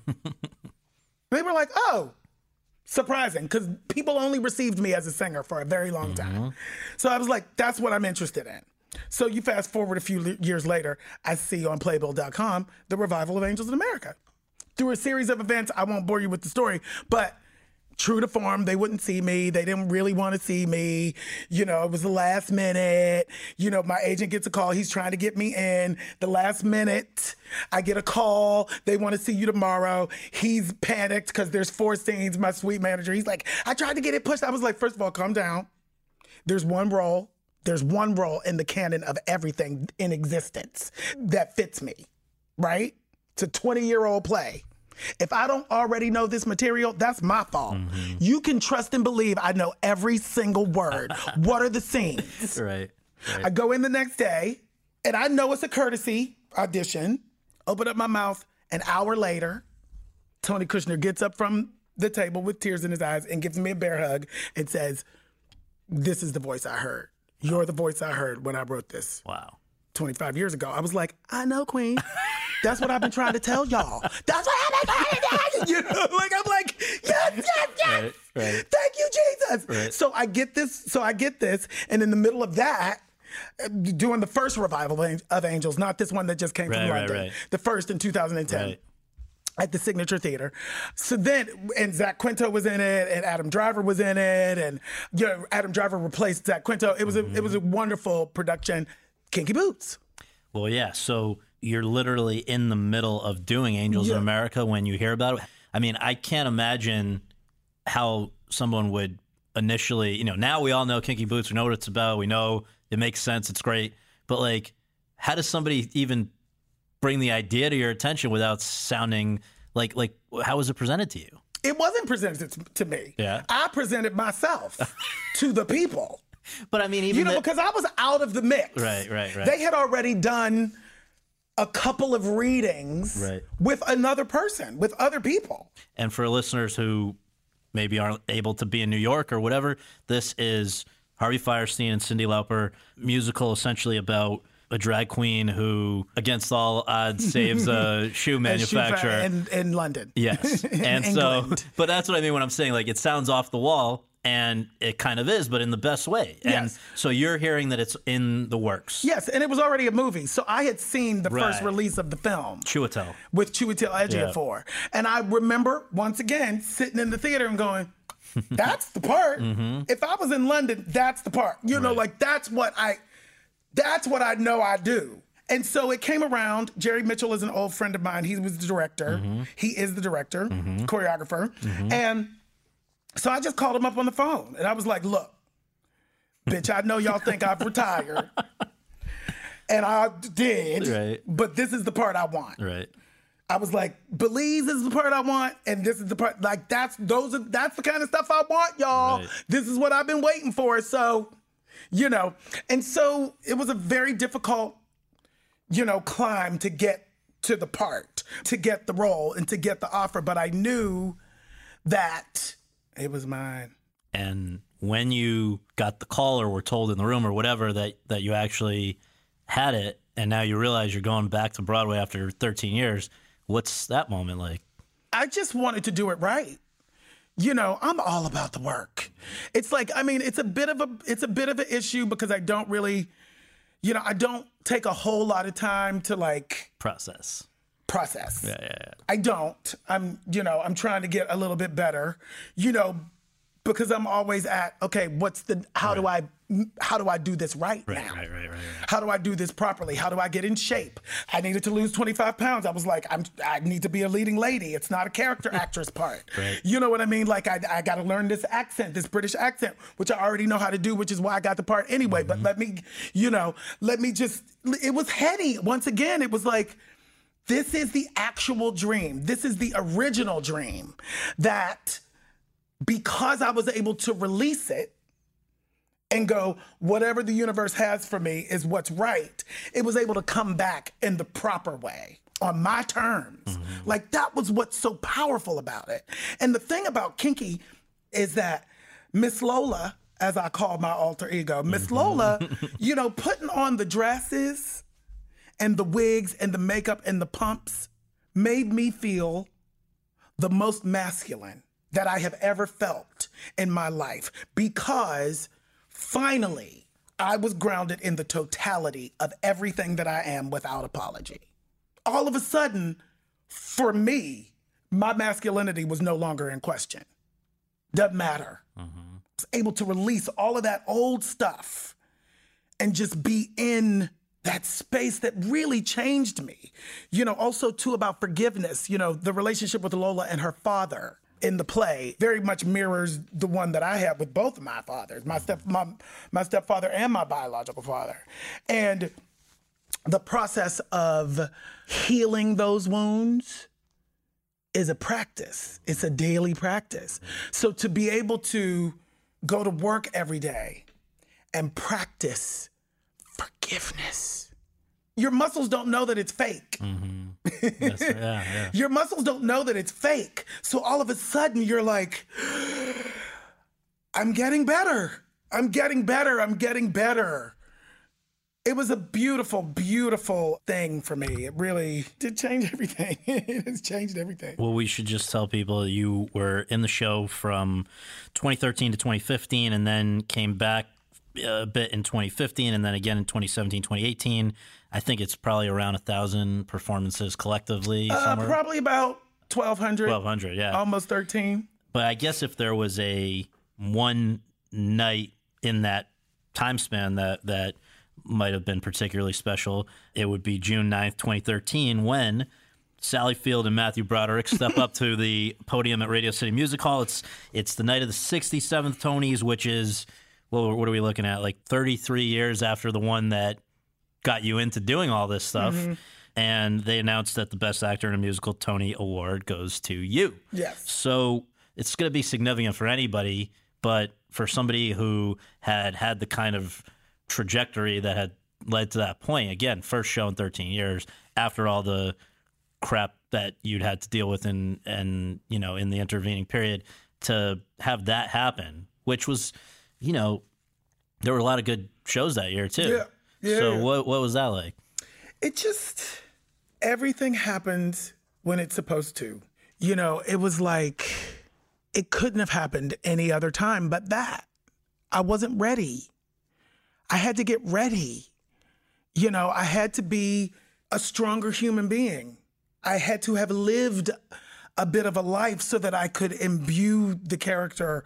They were like, oh, surprising, because people only received me as a singer for a very long time. Mm-hmm. So I was like, that's what I'm interested in. So you fast forward a few years later, I see on Playbill dot com the revival of Angels in America. Through a series of events, I won't bore you with the story, but true to form, they wouldn't see me. They didn't really want to see me. You know, it was the last minute. You know, my agent gets a call. He's trying to get me in. The last minute, I get a call. They want to see you tomorrow. He's panicked because there's four scenes. My suite manager, he's like, I tried to get it pushed. I was like, first of all, calm down. There's one role. There's one role in the canon of everything in existence that fits me, right? It's a twenty-year-old play. If I don't already know this material, that's my fault. Mm-hmm. You can trust and believe I know every single word. What are the scenes? Right, right. I go in the next day, and I know it's a courtesy audition. Open up my mouth. An hour later, Tony Kushner gets up from the table with tears in his eyes and gives me a bear hug and says, "This is the voice I heard. You're the voice I heard when I wrote this." Wow. twenty-five years ago. I was like, I know, Queen. That's what I've been trying to tell y'all. That's what I've been trying to tell you. You know, like, I'm like, yes, yes, yes. Right, right. Thank you, Jesus. Right. So I get this. So I get this. And in the middle of that, doing the first revival of Angels, not this one that just came Right, from right, London, right. the first in two thousand ten. Right. At the Signature Theater. So then, and Zach Quinto was in it, and Adam Driver was in it, and you know, Adam Driver replaced Zach Quinto. It was Mm-hmm. a it was a wonderful production. Kinky Boots. Well, yeah. So you're literally in the middle of doing Angels Yeah. in America when you hear about it. I mean, I can't imagine how someone would initially, you know, now we all know Kinky Boots. We know what it's about. We know it makes sense. It's great. But like, how does somebody even bring the idea to your attention without sounding like, like, how was it presented to you? It wasn't presented to me. Yeah. I presented myself to the people. But I mean, even You know, the- because I was out of the mix. Right, right, right. They had already done a couple of readings Right. with another person, with other people. And for listeners who maybe aren't able to be in New York or whatever, this is Harvey Fierstein and Cyndi Lauper musical, essentially about a drag queen who, against all odds, saves a shoe A shoe fa- manufacturer. in, in London. Yes. In And so, England. but that's what I mean when I'm saying, like, it sounds off the wall, and it kind of is, but in the best way. And Yes. so you're hearing that it's in the works. Yes, and it was already a movie. So I had seen the first Right. release of the film Chiwetel. with Chiwetel Ejiofor. Yeah. And I remember, once again, sitting in the theater and going, that's the part. If I was in London, that's the part. You know, Right. like, that's what I, that's what I know I do. And so it came around. Jerry Mitchell is an old friend of mine. He was the director. He is the director, choreographer. And so I just called him up on the phone. And I was like, look, bitch, I know y'all think I've retired. And I did. Right. But this is the part I want. Right. I was like, Belize is the part I want, and this is the part. Like, that's those are that's the kind of stuff I want, y'all. Right. This is what I've been waiting for. So, you know, and so it was a very difficult, you know, climb to get to the part, to get the role, and to get the offer. But I knew that it was mine. And when you got the call or were told in the room or whatever that, that you actually had it, and now you realize you're going back to Broadway after thirteen years, what's that moment like? I just wanted to do it right. You know, I'm all about the work. It's like, I mean, it's a bit of a it's a bit of an issue because I don't really, you know, I don't take a whole lot of time to like Process. process. Yeah, yeah, yeah. I don't. I'm, you know, I'm trying to get a little bit better, you know, because I'm always at, okay, what's the, how do I, how do I do this right, Right, now? right, right, right, right. How do I do this properly? How do I get in shape? I needed to lose twenty-five pounds. I was like, I'm, I need to be a leading lady. It's not a character actress part. Right. You know what I mean? Like, I, I got to learn this accent, this British accent, which I already know how to do, which is why I got the part anyway. But let me, you know, let me just, it was heady. Once again, it was like, this is the actual dream. This is the original dream that because I was able to release it and go, whatever the universe has for me is what's right, it was able to come back in the proper way on my terms. Mm-hmm. Like, that was what's so powerful about it. And the thing about Kinky is that Miss Lola, as I call my alter ego, Miss mm-hmm. Lola, you know, putting on the dresses and the wigs and the makeup and the pumps made me feel the most masculine that I have ever felt in my life, because finally I was grounded in the totality of everything that I am without apology. All of a sudden, for me, my masculinity was no longer in question. Doesn't matter. Mm-hmm. I was able to release all of that old stuff and just be in that space that really changed me. You know, also too about forgiveness. You know, the relationship with Lola and her father in the play very much mirrors the one that I have with both of my fathers, my step, my, my stepfather and my biological father. And the process of healing those wounds is a practice. It's a daily practice. So to be able to go to work every day and practice forgiveness, your muscles don't know that it's fake. Mm-hmm. Yes, yeah, yeah. Your muscles don't know that it's fake. So all of a sudden you're like, I'm getting better. I'm getting better. I'm getting better. It was a beautiful, beautiful thing for me. It really did change everything. It has changed everything. Well, we should just tell people you were in the show from twenty thirteen to twenty fifteen and then came back a bit in twenty fifteen and then again in twenty seventeen, twenty eighteen. I think it's probably around a thousand performances collectively. Uh, somewhere. Probably about twelve hundred. twelve hundred, yeah. Almost thirteen. But I guess if there was a one night in that time span that, that might have been particularly special, it would be June ninth, twenty thirteen, when Sally Field and Matthew Broderick step up to the podium at Radio City Music Hall. It's it's the night of the sixty-seventh Tonys, which is, well, what are we looking at? Like thirty-three years after the one that got you into doing all this stuff. Mm-hmm. And they announced that the Best Actor in a Musical Tony Award goes to you. Yes. So it's going to be significant for anybody, but for somebody who had had the kind of trajectory that had led to that point, again, first show in thirteen years, after all the crap that you'd had to deal with in, and, you know, in the intervening period, to have that happen, which was, you know, there were a lot of good shows that year too. Yeah. Yeah. So what what was that like? It just, everything happened when it's supposed to. You know, it was like, it couldn't have happened any other time but that. I wasn't ready. I had to get ready. You know, I had to be a stronger human being. I had to have lived a bit of a life so that I could imbue the character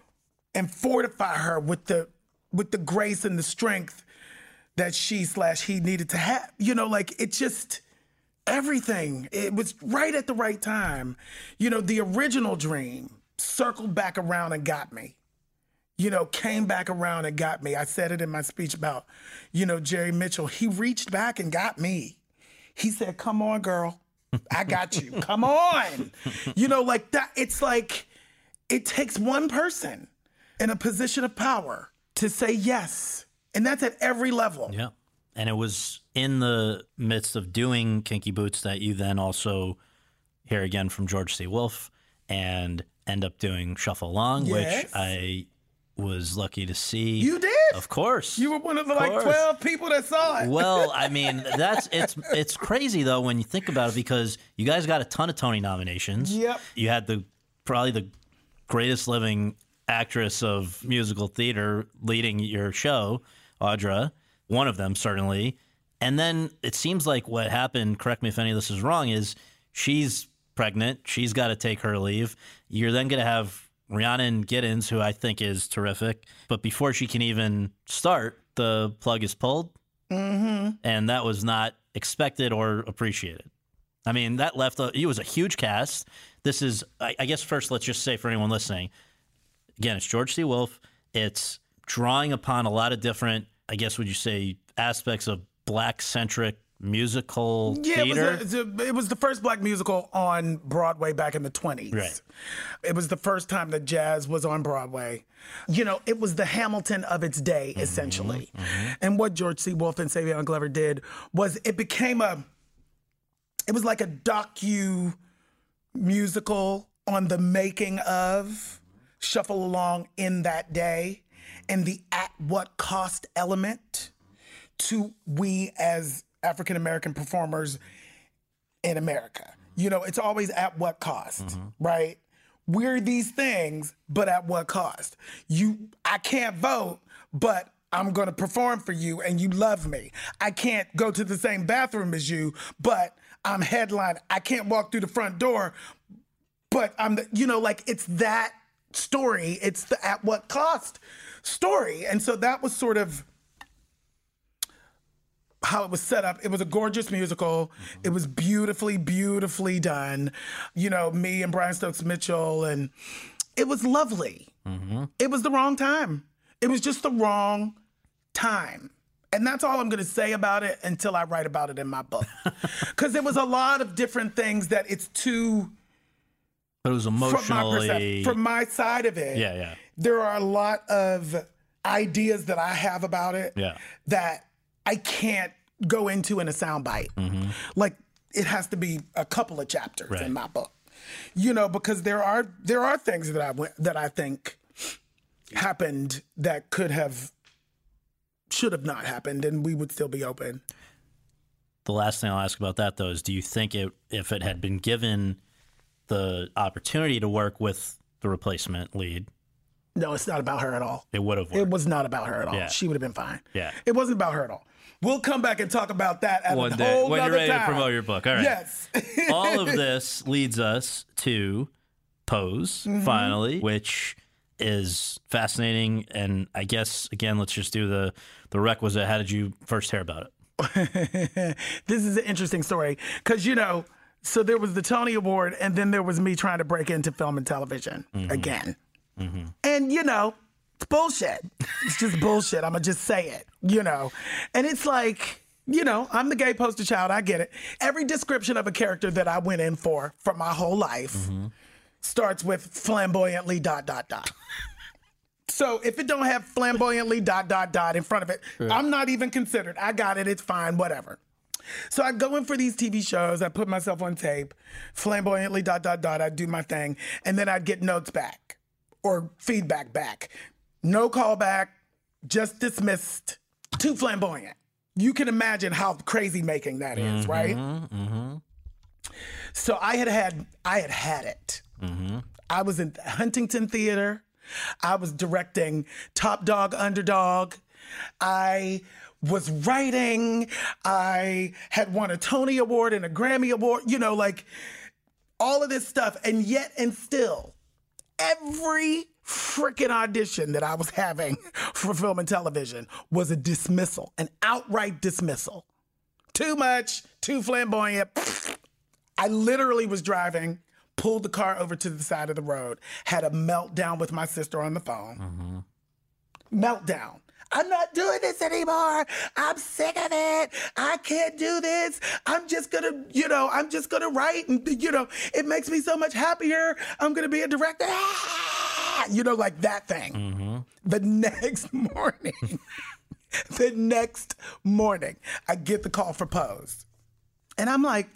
and fortify her with the with the grace and the strength that she slash he needed to have. You know, like, it just, everything. It was right at the right time. You know, the original dream circled back around and got me. You know, came back around and got me. I said it in my speech about, you know, Jerry Mitchell. He reached back and got me. He said, come on, girl. I got you. Come on. You know, like that. It's like, it takes one person in a position of power to say yes. And that's at every level. Yeah. And it was in the midst of doing Kinky Boots that you then also hear again from George C. Wolfe and end up doing Shuffle Along, Yes. which I was lucky to see. You did? Of course. You were one of the Of like course. twelve people that saw it. Well, I mean, that's it's it's crazy though when you think about it, because you guys got a ton of Tony nominations. Yep. You had the probably the greatest living actress of musical theater leading your show, Audra, one of them certainly. And then it seems like what happened, correct me if any of this is wrong, is she's pregnant. She's got to take her leave. You're then going to have Rhiannon Giddens, who I think is terrific. But before she can even start, the plug is pulled. Mm-hmm. And that was not expected or appreciated. I mean, that left, a, it was a huge cast. This is, I, I guess first, let's just say for anyone listening, again, it's George C. Wolfe. It's drawing upon a lot of different, I guess, would you say, aspects of Black-centric musical Yeah, theater? it was, a, it was the first Black musical on Broadway back in the twenties. Right. It was the first time that jazz was on Broadway. You know, it was the Hamilton of its day, essentially. Mm-hmm. And what George C. Wolfe and Savion Glover did was it became a, it was like a docu musical on the making of Shuffle Along in that day, and the at what cost element to we as African American performers in America. You know, it's always at what cost, mm-hmm. right? We're these things, but at what cost? You, I can't vote, but I'm gonna perform for you and you love me. I can't go to the same bathroom as you, but I'm headline. I can't walk through the front door, but I'm the, you know, like it's that story. It's the at what cost story. And so that was sort of how it was set up. It was a gorgeous musical. Mm-hmm. It was beautifully, beautifully done. You know, me and Brian Stokes Mitchell, and it was lovely. Mm-hmm. It was the wrong time. It was just the wrong time. And that's all I'm going to say about it until I write about it in my book. Because there was a lot of different things that it's too... But it was emotionally... From my, from my side of it, yeah, yeah. there are a lot of ideas that I have about it yeah. that I can't go into in a soundbite. Mm-hmm. Like it has to be a couple of chapters right. in my book, you know, because there are there are things that I went, that I think happened that could have should have not happened, and we would still be open. The last thing I'll ask about that, though, is do you think it, if it had been given the opportunity to work with the replacement lead? No, it's not about her at all. It would have worked. It was not about her at all. Yeah. She would have been fine. Yeah. It wasn't about her at all. We'll come back and talk about that at One a day whole when you're nother ready time. to promote your book. All right. Yes. All of this leads us to Pose, mm-hmm. finally, which is fascinating. And I guess, again, let's just do the, the requisite. How did you first hear about it? This is an interesting story because, you know, so there was the Tony Award and then there was me trying to break into film and television mm-hmm. again. Mm-hmm. And, you know, it's bullshit. It's just bullshit. I'm going to just say it, you know. And it's like, you know, I'm the gay poster child. I get it. Every description of a character that I went in for for my whole life mm-hmm. starts with flamboyantly dot, dot, dot. So if it don't have flamboyantly dot, dot, dot in front of it, right. I'm not even considered. I got it. It's fine. Whatever. So I go in for these T V shows. I put myself on tape, flamboyantly dot, dot, dot. I'd do my thing. And then I'd get notes back or feedback back. No callback, just dismissed. Too flamboyant. You can imagine how crazy making that is, mm-hmm, right? Mm-hmm. So I had had, I had had it. Mm-hmm. I was in Huntington Theater. I was directing Top Dog, Underdog. I was writing. I had won a Tony Award and a Grammy Award, you know, like all of this stuff. And yet and still, every freaking audition that I was having for film and television was a dismissal, an outright dismissal. Too much, too flamboyant. I literally was driving, pulled the car over to the side of the road, had a meltdown with my sister on the phone. Mm-hmm. Meltdown. I'm not doing this anymore. I'm sick of it. I can't do this. I'm just gonna, you know, I'm just gonna write and, you know, it makes me so much happier. I'm gonna be a director. Ah! You know, like that thing. Mm-hmm. The next morning, the next morning, I get the call for Pose. And I'm like,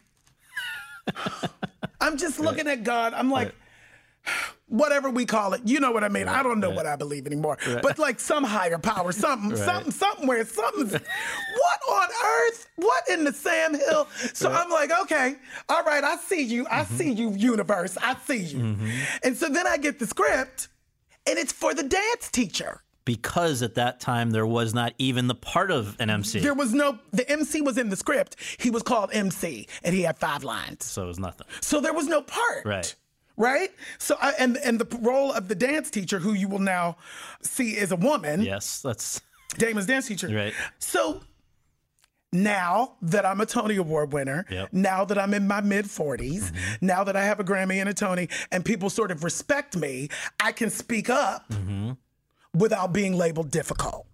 I'm just looking right. at God. I'm like, right. whatever we call it, you know what I mean? Right. I don't know right. what I believe anymore. Right. But like some higher power, something, right. something, somewhere, something. What on earth? What in the Sam Hill? So right. I'm like, okay, all right, I see you. I mm-hmm. see you, universe. I see you. Mm-hmm. And so then I get the script, and it's for the dance teacher. Because at that time, there was not even the part of an M C. There was no, the M C was in the script. He was called M C, and he had five lines. So it was nothing. So there was no part. Right. Right? So, I, and and the role of the dance teacher, who you will now see is a woman. Yes, that's... Damon's dance teacher. Right. So now that I'm a Tony Award winner, yep. now that I'm in my mid forties, mm-hmm. now that I have a Grammy and a Tony, and people sort of respect me, I can speak up mm-hmm. without being labeled difficult.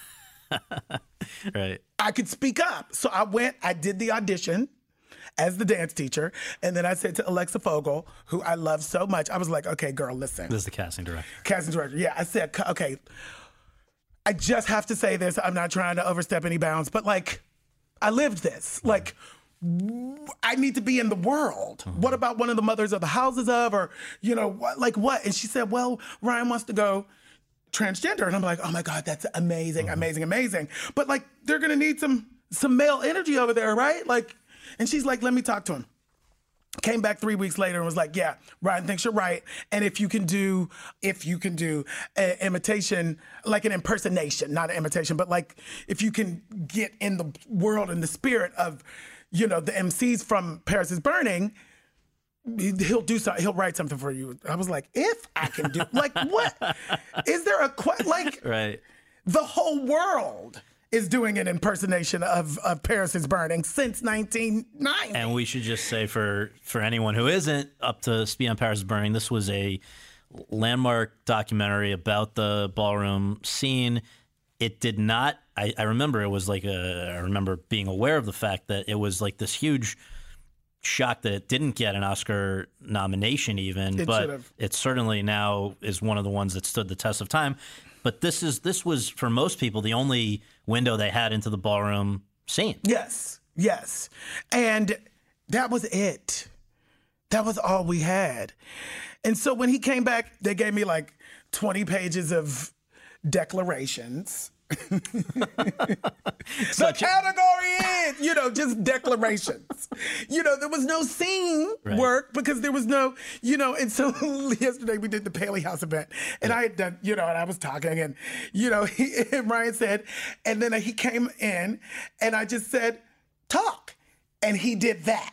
Right. I could speak up. So I went, I did the audition as the dance teacher, and then I said to Alexa Fogel, who I love so much, I was like, okay, girl, listen. This is the casting director. Casting director, yeah. I said, okay, I just have to say this. I'm not trying to overstep any bounds, but like, I lived this. Like, I need to be in the world. Mm-hmm. What about one of the mothers of the houses of, or, you know, what, like what? And she said, well, Ryan wants to go transgender. And I'm like, oh my God, that's amazing, mm-hmm. amazing, amazing. But like, they're gonna need some some male energy over there, right? Like, and she's like, let me talk to him. Came back three weeks later and was like, yeah, Ryan thinks you're right. And if you can do, if you can do an imitation, like an impersonation, not an imitation, but like if you can get in the world and the spirit of, you know, the M Cs from Paris is Burning, he'll do something, he'll write something for you. I was like, if I can do, like what? Is there a, like, right. The whole world is doing an impersonation of, of Paris is Burning since nineteen ninety. And we should just say for, for anyone who isn't up to speed on Paris is Burning, this was a landmark documentary about the ballroom scene. It did not, I, I remember it was like a, I remember being aware of the fact that it was like this huge shock that it didn't get an Oscar nomination even, it but should've. It certainly now is one of the ones that stood the test of time. But this is this was, for most people, the only window they had into the ballroom scene. Yes, yes. And that was it. That was all we had. And so when he came back, they gave me like twenty pages of declarations. The category is, you know, just declarations. You know, there was no scene Right. work because there was no, you know, and so yesterday we did the Paley House event and I had done, you know, and I was talking and, you know, he, and Ryan said, and then he came in and I just said, talk. And he did that.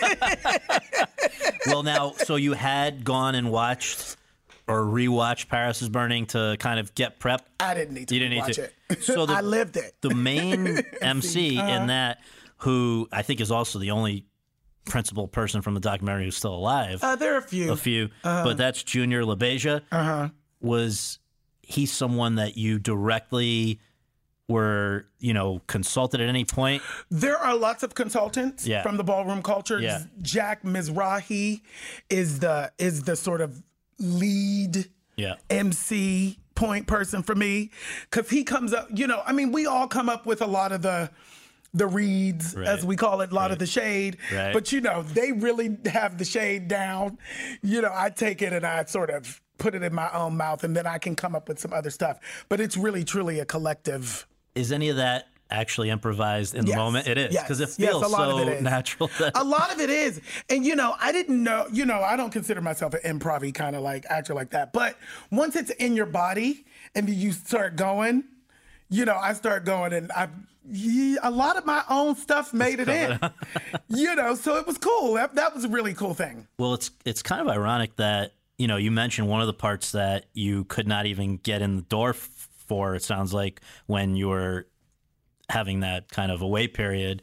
Well, now, so you had gone and watched or rewatched Paris is Burning to kind of get prepped? I didn't need to You didn't need watch to. it. So the, I lived it. The main M C Uh-huh. in that, who I think is also the only principal person from the documentary who's still alive, Uh, there are a few. a few, but that's Junior LaBeija. Uh-huh. Was he someone that you directly were, you know, consulted at any point? There are lots of consultants Yeah. from the ballroom culture. Yeah. Jack Mizrahi is the is the sort of lead Yeah. M C point person for me because he comes up. You know, I mean, we all come up with a lot of the the reads, Right. as we call it, a lot of the shade. Right. But you know, they really have the shade down. You know, I take it and I sort of put it in my own mouth, and then I can come up with some other stuff. But it's really, truly a collective. Is any of that actually improvised in Yes. the moment? It is, Yes. because it Yes, feels a lot of so it is. natural. That, A lot of it is. And, you know, I didn't know, you know, I don't consider myself an improv-y kind of like actor like that. But once it's in your body and you start going, you know, I start going and I, yeah, a lot of my own stuff made it in, you know, so it was cool. That, that was a really cool thing. well, it's it's kind of ironic that, you know, you mentioned one of the parts that you could not even get in the door f- for, it sounds like, when you were having that kind of away period,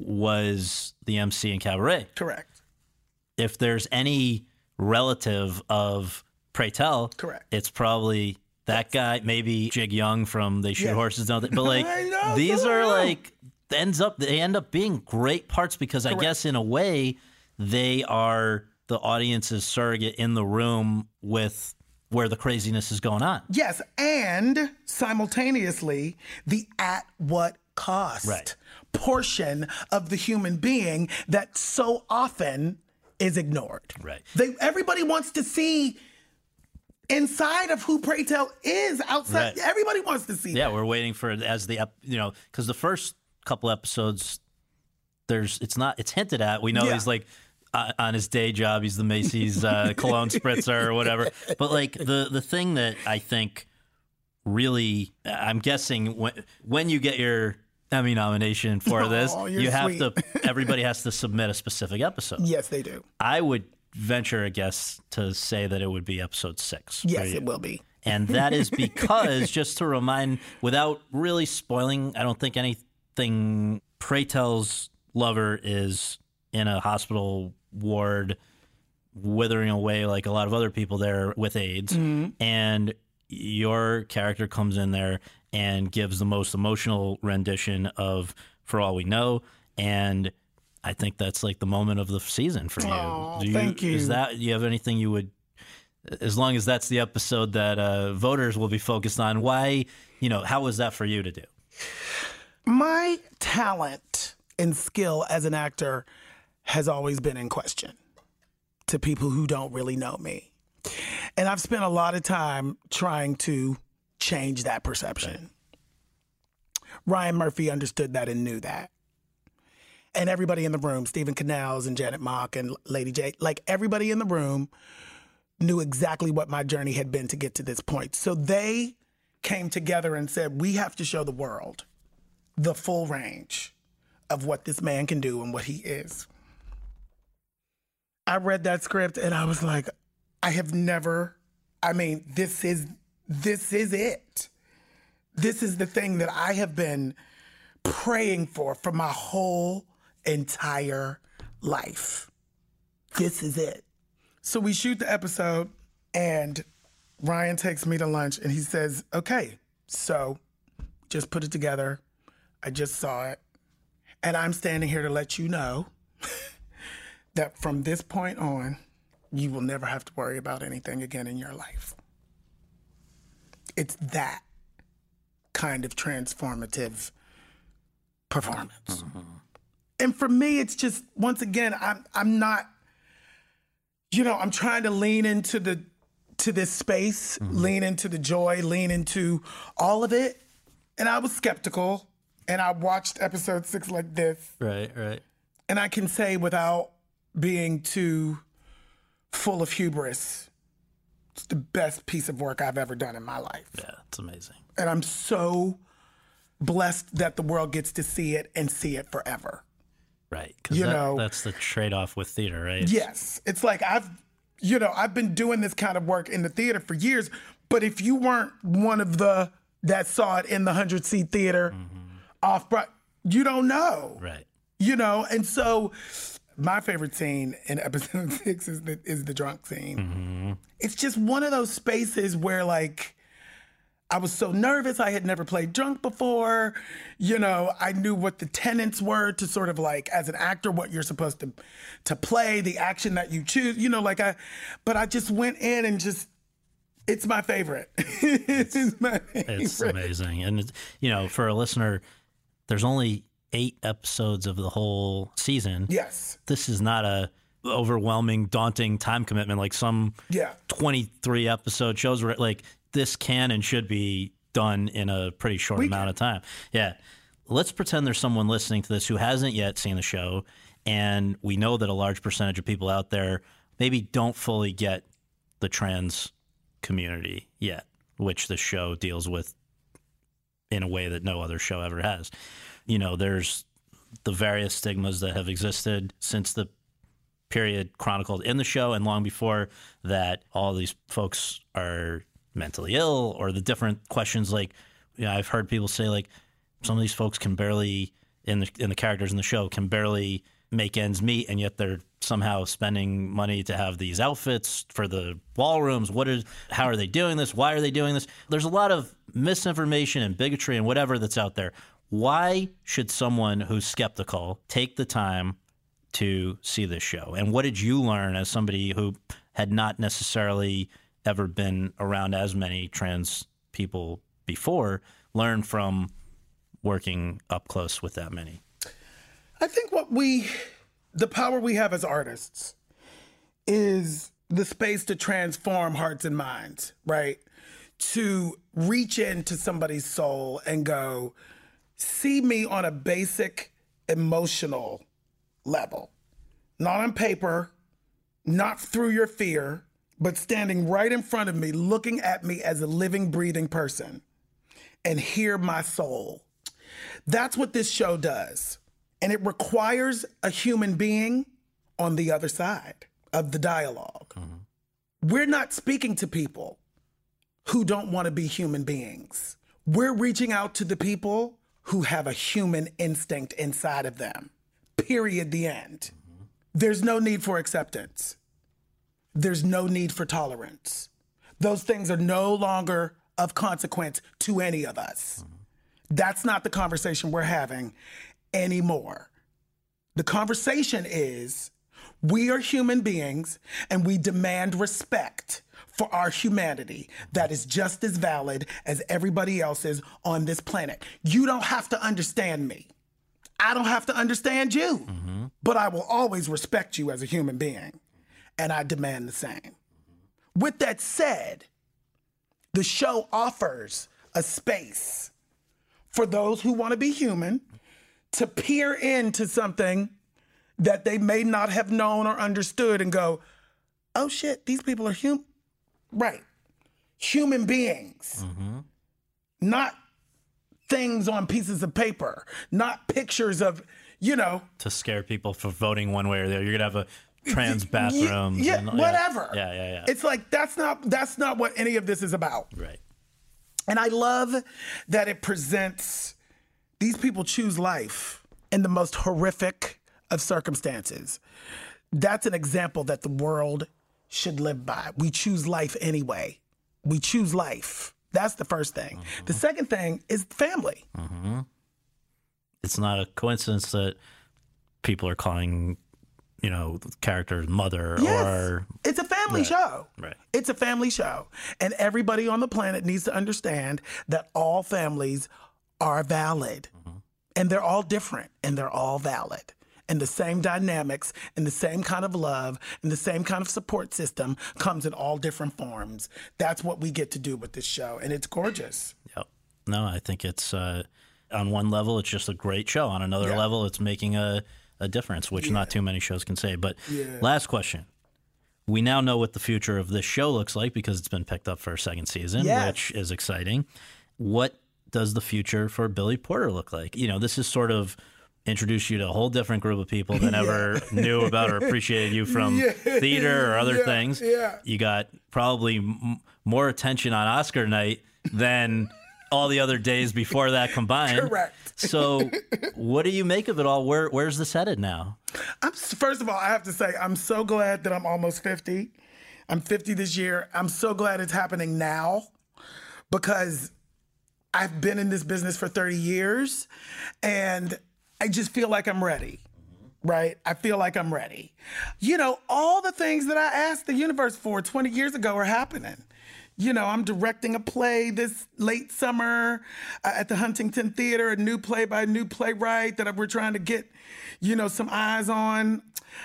was the M C in Cabaret. Correct. If there's any relative of Pray Tell, Correct. it's probably that guy, maybe Jig Young from They Shoot Yeah. Horses, don't they? But like I know, these for are real. like ends up they end up being great parts because I Correct. guess in a way they are the audience's surrogate in the room with where the craziness is going on. Yes, and simultaneously, the at what cost Right. portion of the human being that so often is ignored. Right. They everybody wants to see inside of who Pray Tell is outside. Right. Everybody wants to see Yeah, that. we're waiting for it as the ep- you know because the first couple episodes, there's it's not it's hinted at. We know Yeah. he's like uh, on his day job, he's the Macy's uh, cologne spritzer or whatever. But like the the thing that I think really, I'm guessing when when you get your Emmy nomination for Aw, this, you're you have sweet. to everybody has to submit a specific episode. Yes, they do. I would venture a guess to say that it would be episode six. for Yes, you. it will be. And that is because, just to remind, without really spoiling, I don't think anything, Pray Tell's lover is in a hospital ward, withering away like a lot of other people there with AIDS. And your character comes in there and gives the most emotional rendition of For All We Know. And I think that's like the moment of the season for you. Aw, Do you thank you. Is that, do you have anything you would, as long as that's the episode that uh, voters will be focused on, why, you know, how was that for you to do? My talent and skill as an actor has always been in question to people who don't really know me. And I've spent a lot of time trying to change that perception. Ryan Murphy understood that and knew that. And everybody in the room, Stephen Canals and Janet Mock and Lady J, like everybody in the room knew exactly what my journey had been to get to this point. So they came together and said, we have to show the world the full range of what this man can do and what he is. I read that script and I was like, I have never, I mean, this is, this is it. This is the thing that I have been praying for for my whole entire life. This is it. So we shoot the episode and Ryan takes me to lunch and he says, okay, so just put it together. I just saw it. And I'm standing here to let you know that from this point on, you will never have to worry about anything again in your life. It's that kind of transformative performance. Mm-hmm. And for me, it's just, once again, I'm I'm not, you know, I'm trying to lean into the to this space, mm-hmm. lean into the joy, lean into all of it. And I was skeptical, and I watched episode six like this. Right, right. And I can say without being too full of hubris, it's the best piece of work I've ever done in my life. Yeah, it's amazing. And I'm so blessed that the world gets to see it and see it forever. Right, because that, that's the trade-off with theater, right? Yes. It's like I've, you know, I've been doing this kind of work in the theater for years, but if you weren't one of the that saw it in the hundred-seat theater mm-hmm. off, you don't know. Right. You know, and so my favorite scene in episode six is the, is the drunk scene. Mm-hmm. It's just one of those spaces where, like, I was so nervous. I had never played drunk before. You know, I knew what the tenets were to sort of, like, as an actor, what you're supposed to to play, the action that you choose. You know, like I, but I just went in and just, it's my favorite. It's, it's my favorite. It's amazing. And, you know, for a listener, there's only eight episodes of the whole season. Yes. This is not a overwhelming, daunting time commitment like some yeah. twenty-three episode shows where, like, this can and should be done in a pretty short we amount can. of time. Yeah. Let's pretend there's someone listening to this who hasn't yet seen the show, and we know that a large percentage of people out there maybe don't fully get the trans community yet, which the show deals with in a way that no other show ever has. You know, there's the various stigmas that have existed since the period chronicled in the show and long before that. All these folks are mentally ill, or the different questions, like, you know, I've heard people say, like, some of these folks can barely, in the in the characters in the show, can barely make ends meet, and yet they're somehow spending money to have these outfits for the ballrooms. What is, how are they doing this? Why are they doing this? There's a lot of misinformation and bigotry and whatever that's out there. Why should someone who's skeptical take the time to see this show? And what did you learn as somebody who had not necessarily ever been around as many trans people before, learn from working up close with that many? I think what we, the power we have as artists is the space to transform hearts and minds, right? To reach into somebody's soul and go, see me on a basic emotional level, not on paper, not through your fear, but standing right in front of me, looking at me as a living, breathing person, and hear my soul. That's what this show does. And it requires a human being on the other side of the dialogue. Mm-hmm. We're not speaking to people who don't want to be human beings. We're reaching out to the people who have a human instinct inside of them. Period, the end. Mm-hmm. There's no need for acceptance. There's no need for tolerance. Those things are no longer of consequence to any of us. Mm-hmm. That's not the conversation we're having anymore. The conversation is, we are human beings and we demand respect for our humanity that is just as valid as everybody else's on this planet. You don't have to understand me. I don't have to understand you, mm-hmm. but I will always respect you as a human being, and I demand the same. With that said, the show offers a space for those who want to be human to peer into something that they may not have known or understood and go, oh shit, these people are human. Right. Human beings. Mm-hmm. Not things on pieces of paper, not pictures of, you know. To scare people for voting one way or the other. You're going to have a trans bathroom. Yeah, and, whatever. Yeah, yeah, yeah. It's like, that's not, that's not what any of this is about. Right. And I love that it presents, these people choose life in the most horrific of circumstances. That's an example that the world should live by. We choose life anyway. We choose life. That's the first thing. Mm-hmm. The second thing is family. Mm-hmm. It's not a coincidence that people are calling, you know, the character's mother. Yes. Or it's a family right. show. Right. It's a family show. And everybody on the planet needs to understand that all families are valid. Mm-hmm. And they're all different, and they're all valid. And the same dynamics and the same kind of love and the same kind of support system comes in all different forms. That's what we get to do with this show, and it's gorgeous. Yep. No, I think it's, uh, on one level, it's just a great show. On another yeah. level, it's making a, a difference, which yeah. not too many shows can say. But yeah. last question. We now know what the future of this show looks like because it's been picked up for a second season, yes. which is exciting. What does the future for Billy Porter look like? You know, this is sort of introduce you to a whole different group of people that never yeah. knew about or appreciated you from yeah. theater or other yeah. things. Yeah. You got probably m- more attention on Oscar night than all the other days before that combined. Correct. So what do you make of it all? Where Where's this headed now? I'm, first of all, I have to say, I'm so glad that I'm almost fifty. I'm fifty this year. I'm so glad it's happening now because I've been in this business for thirty years, and I just feel like I'm ready, right? I feel like I'm ready. You know, all the things that I asked the universe for twenty years ago are happening. You know, I'm directing a play this late summer uh, at the Huntington Theater, a new play by a new playwright that we're trying to get, you know, some eyes on.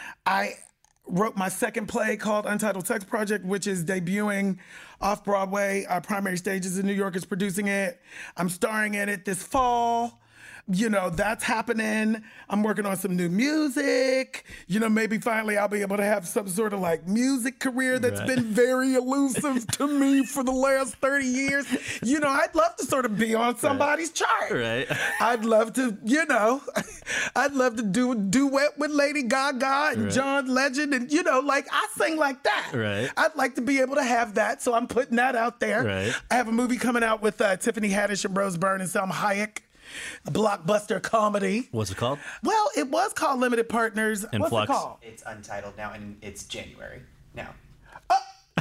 I wrote my second play called Untitled Sex Project, which is debuting off Broadway. Our Primary Stages in New York is producing it. I'm starring in it this fall. You know, that's happening. I'm working on some new music. You know, maybe finally I'll be able to have some sort of like music career that's right. been very elusive to me for the last thirty years. You know, I'd love to sort of be on somebody's right. chart. Right. I'd love to, you know, I'd love to do a duet with Lady Gaga and right. John Legend. And, you know, like I sing like that. Right. I'd like to be able to have that. So I'm putting that out there. Right. I have a movie coming out with uh, Tiffany Haddish and Rose Byrne and Salma Hayek. A blockbuster comedy. What's it called? Well, it was called Limited Partners. In What's Flux. it called? It's untitled now, and it's January now. Oh.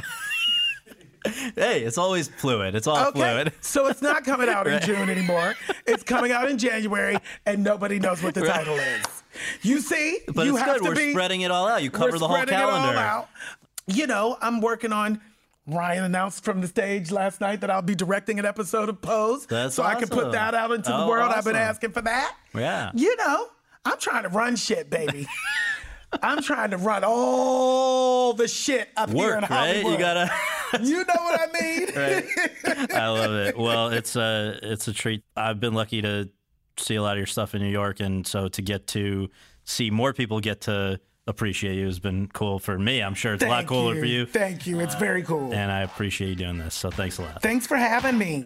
Hey, it's always fluid. It's all okay. fluid. So it's not coming out in right. June anymore. It's coming out in January, and nobody knows what the right. title is. You see? But you it's have good. To We're be, spreading it all out. You cover the whole calendar. We're spreading it all out. You know, I'm working on... Ryan announced from the stage last night that I'll be directing an episode of Pose. That's so awesome. I can put that out into oh, the world. Awesome. I've been asking for that. Yeah. You know, I'm trying to run shit, baby. I'm trying to run all the shit up Work, here in Hollywood. Right? You gotta. You know what I mean? Right. I love it. Well, it's a it's a treat. I've been lucky to see a lot of your stuff in New York, and so to get to see more people get to appreciate you has been cool for me. I'm sure it's Thank a lot cooler you. for you. Thank you. It's very cool. And I appreciate you doing this. So thanks a lot. Thanks for having me.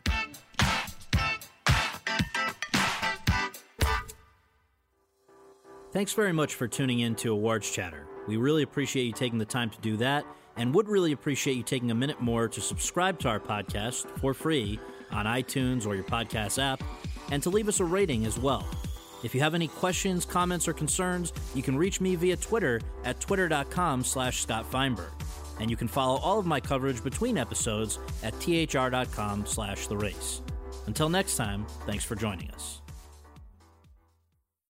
Thanks very much for tuning in to Awards Chatter. We really appreciate you taking the time to do that, and would really appreciate you taking a minute more to subscribe to our podcast for free on iTunes or your podcast app, and to leave us a rating as well. If you have any questions, comments, or concerns, you can reach me via Twitter at twitter.com slash Scott Feinberg. And you can follow all of my coverage between episodes at thr.com slash the race. Until next time, thanks for joining us.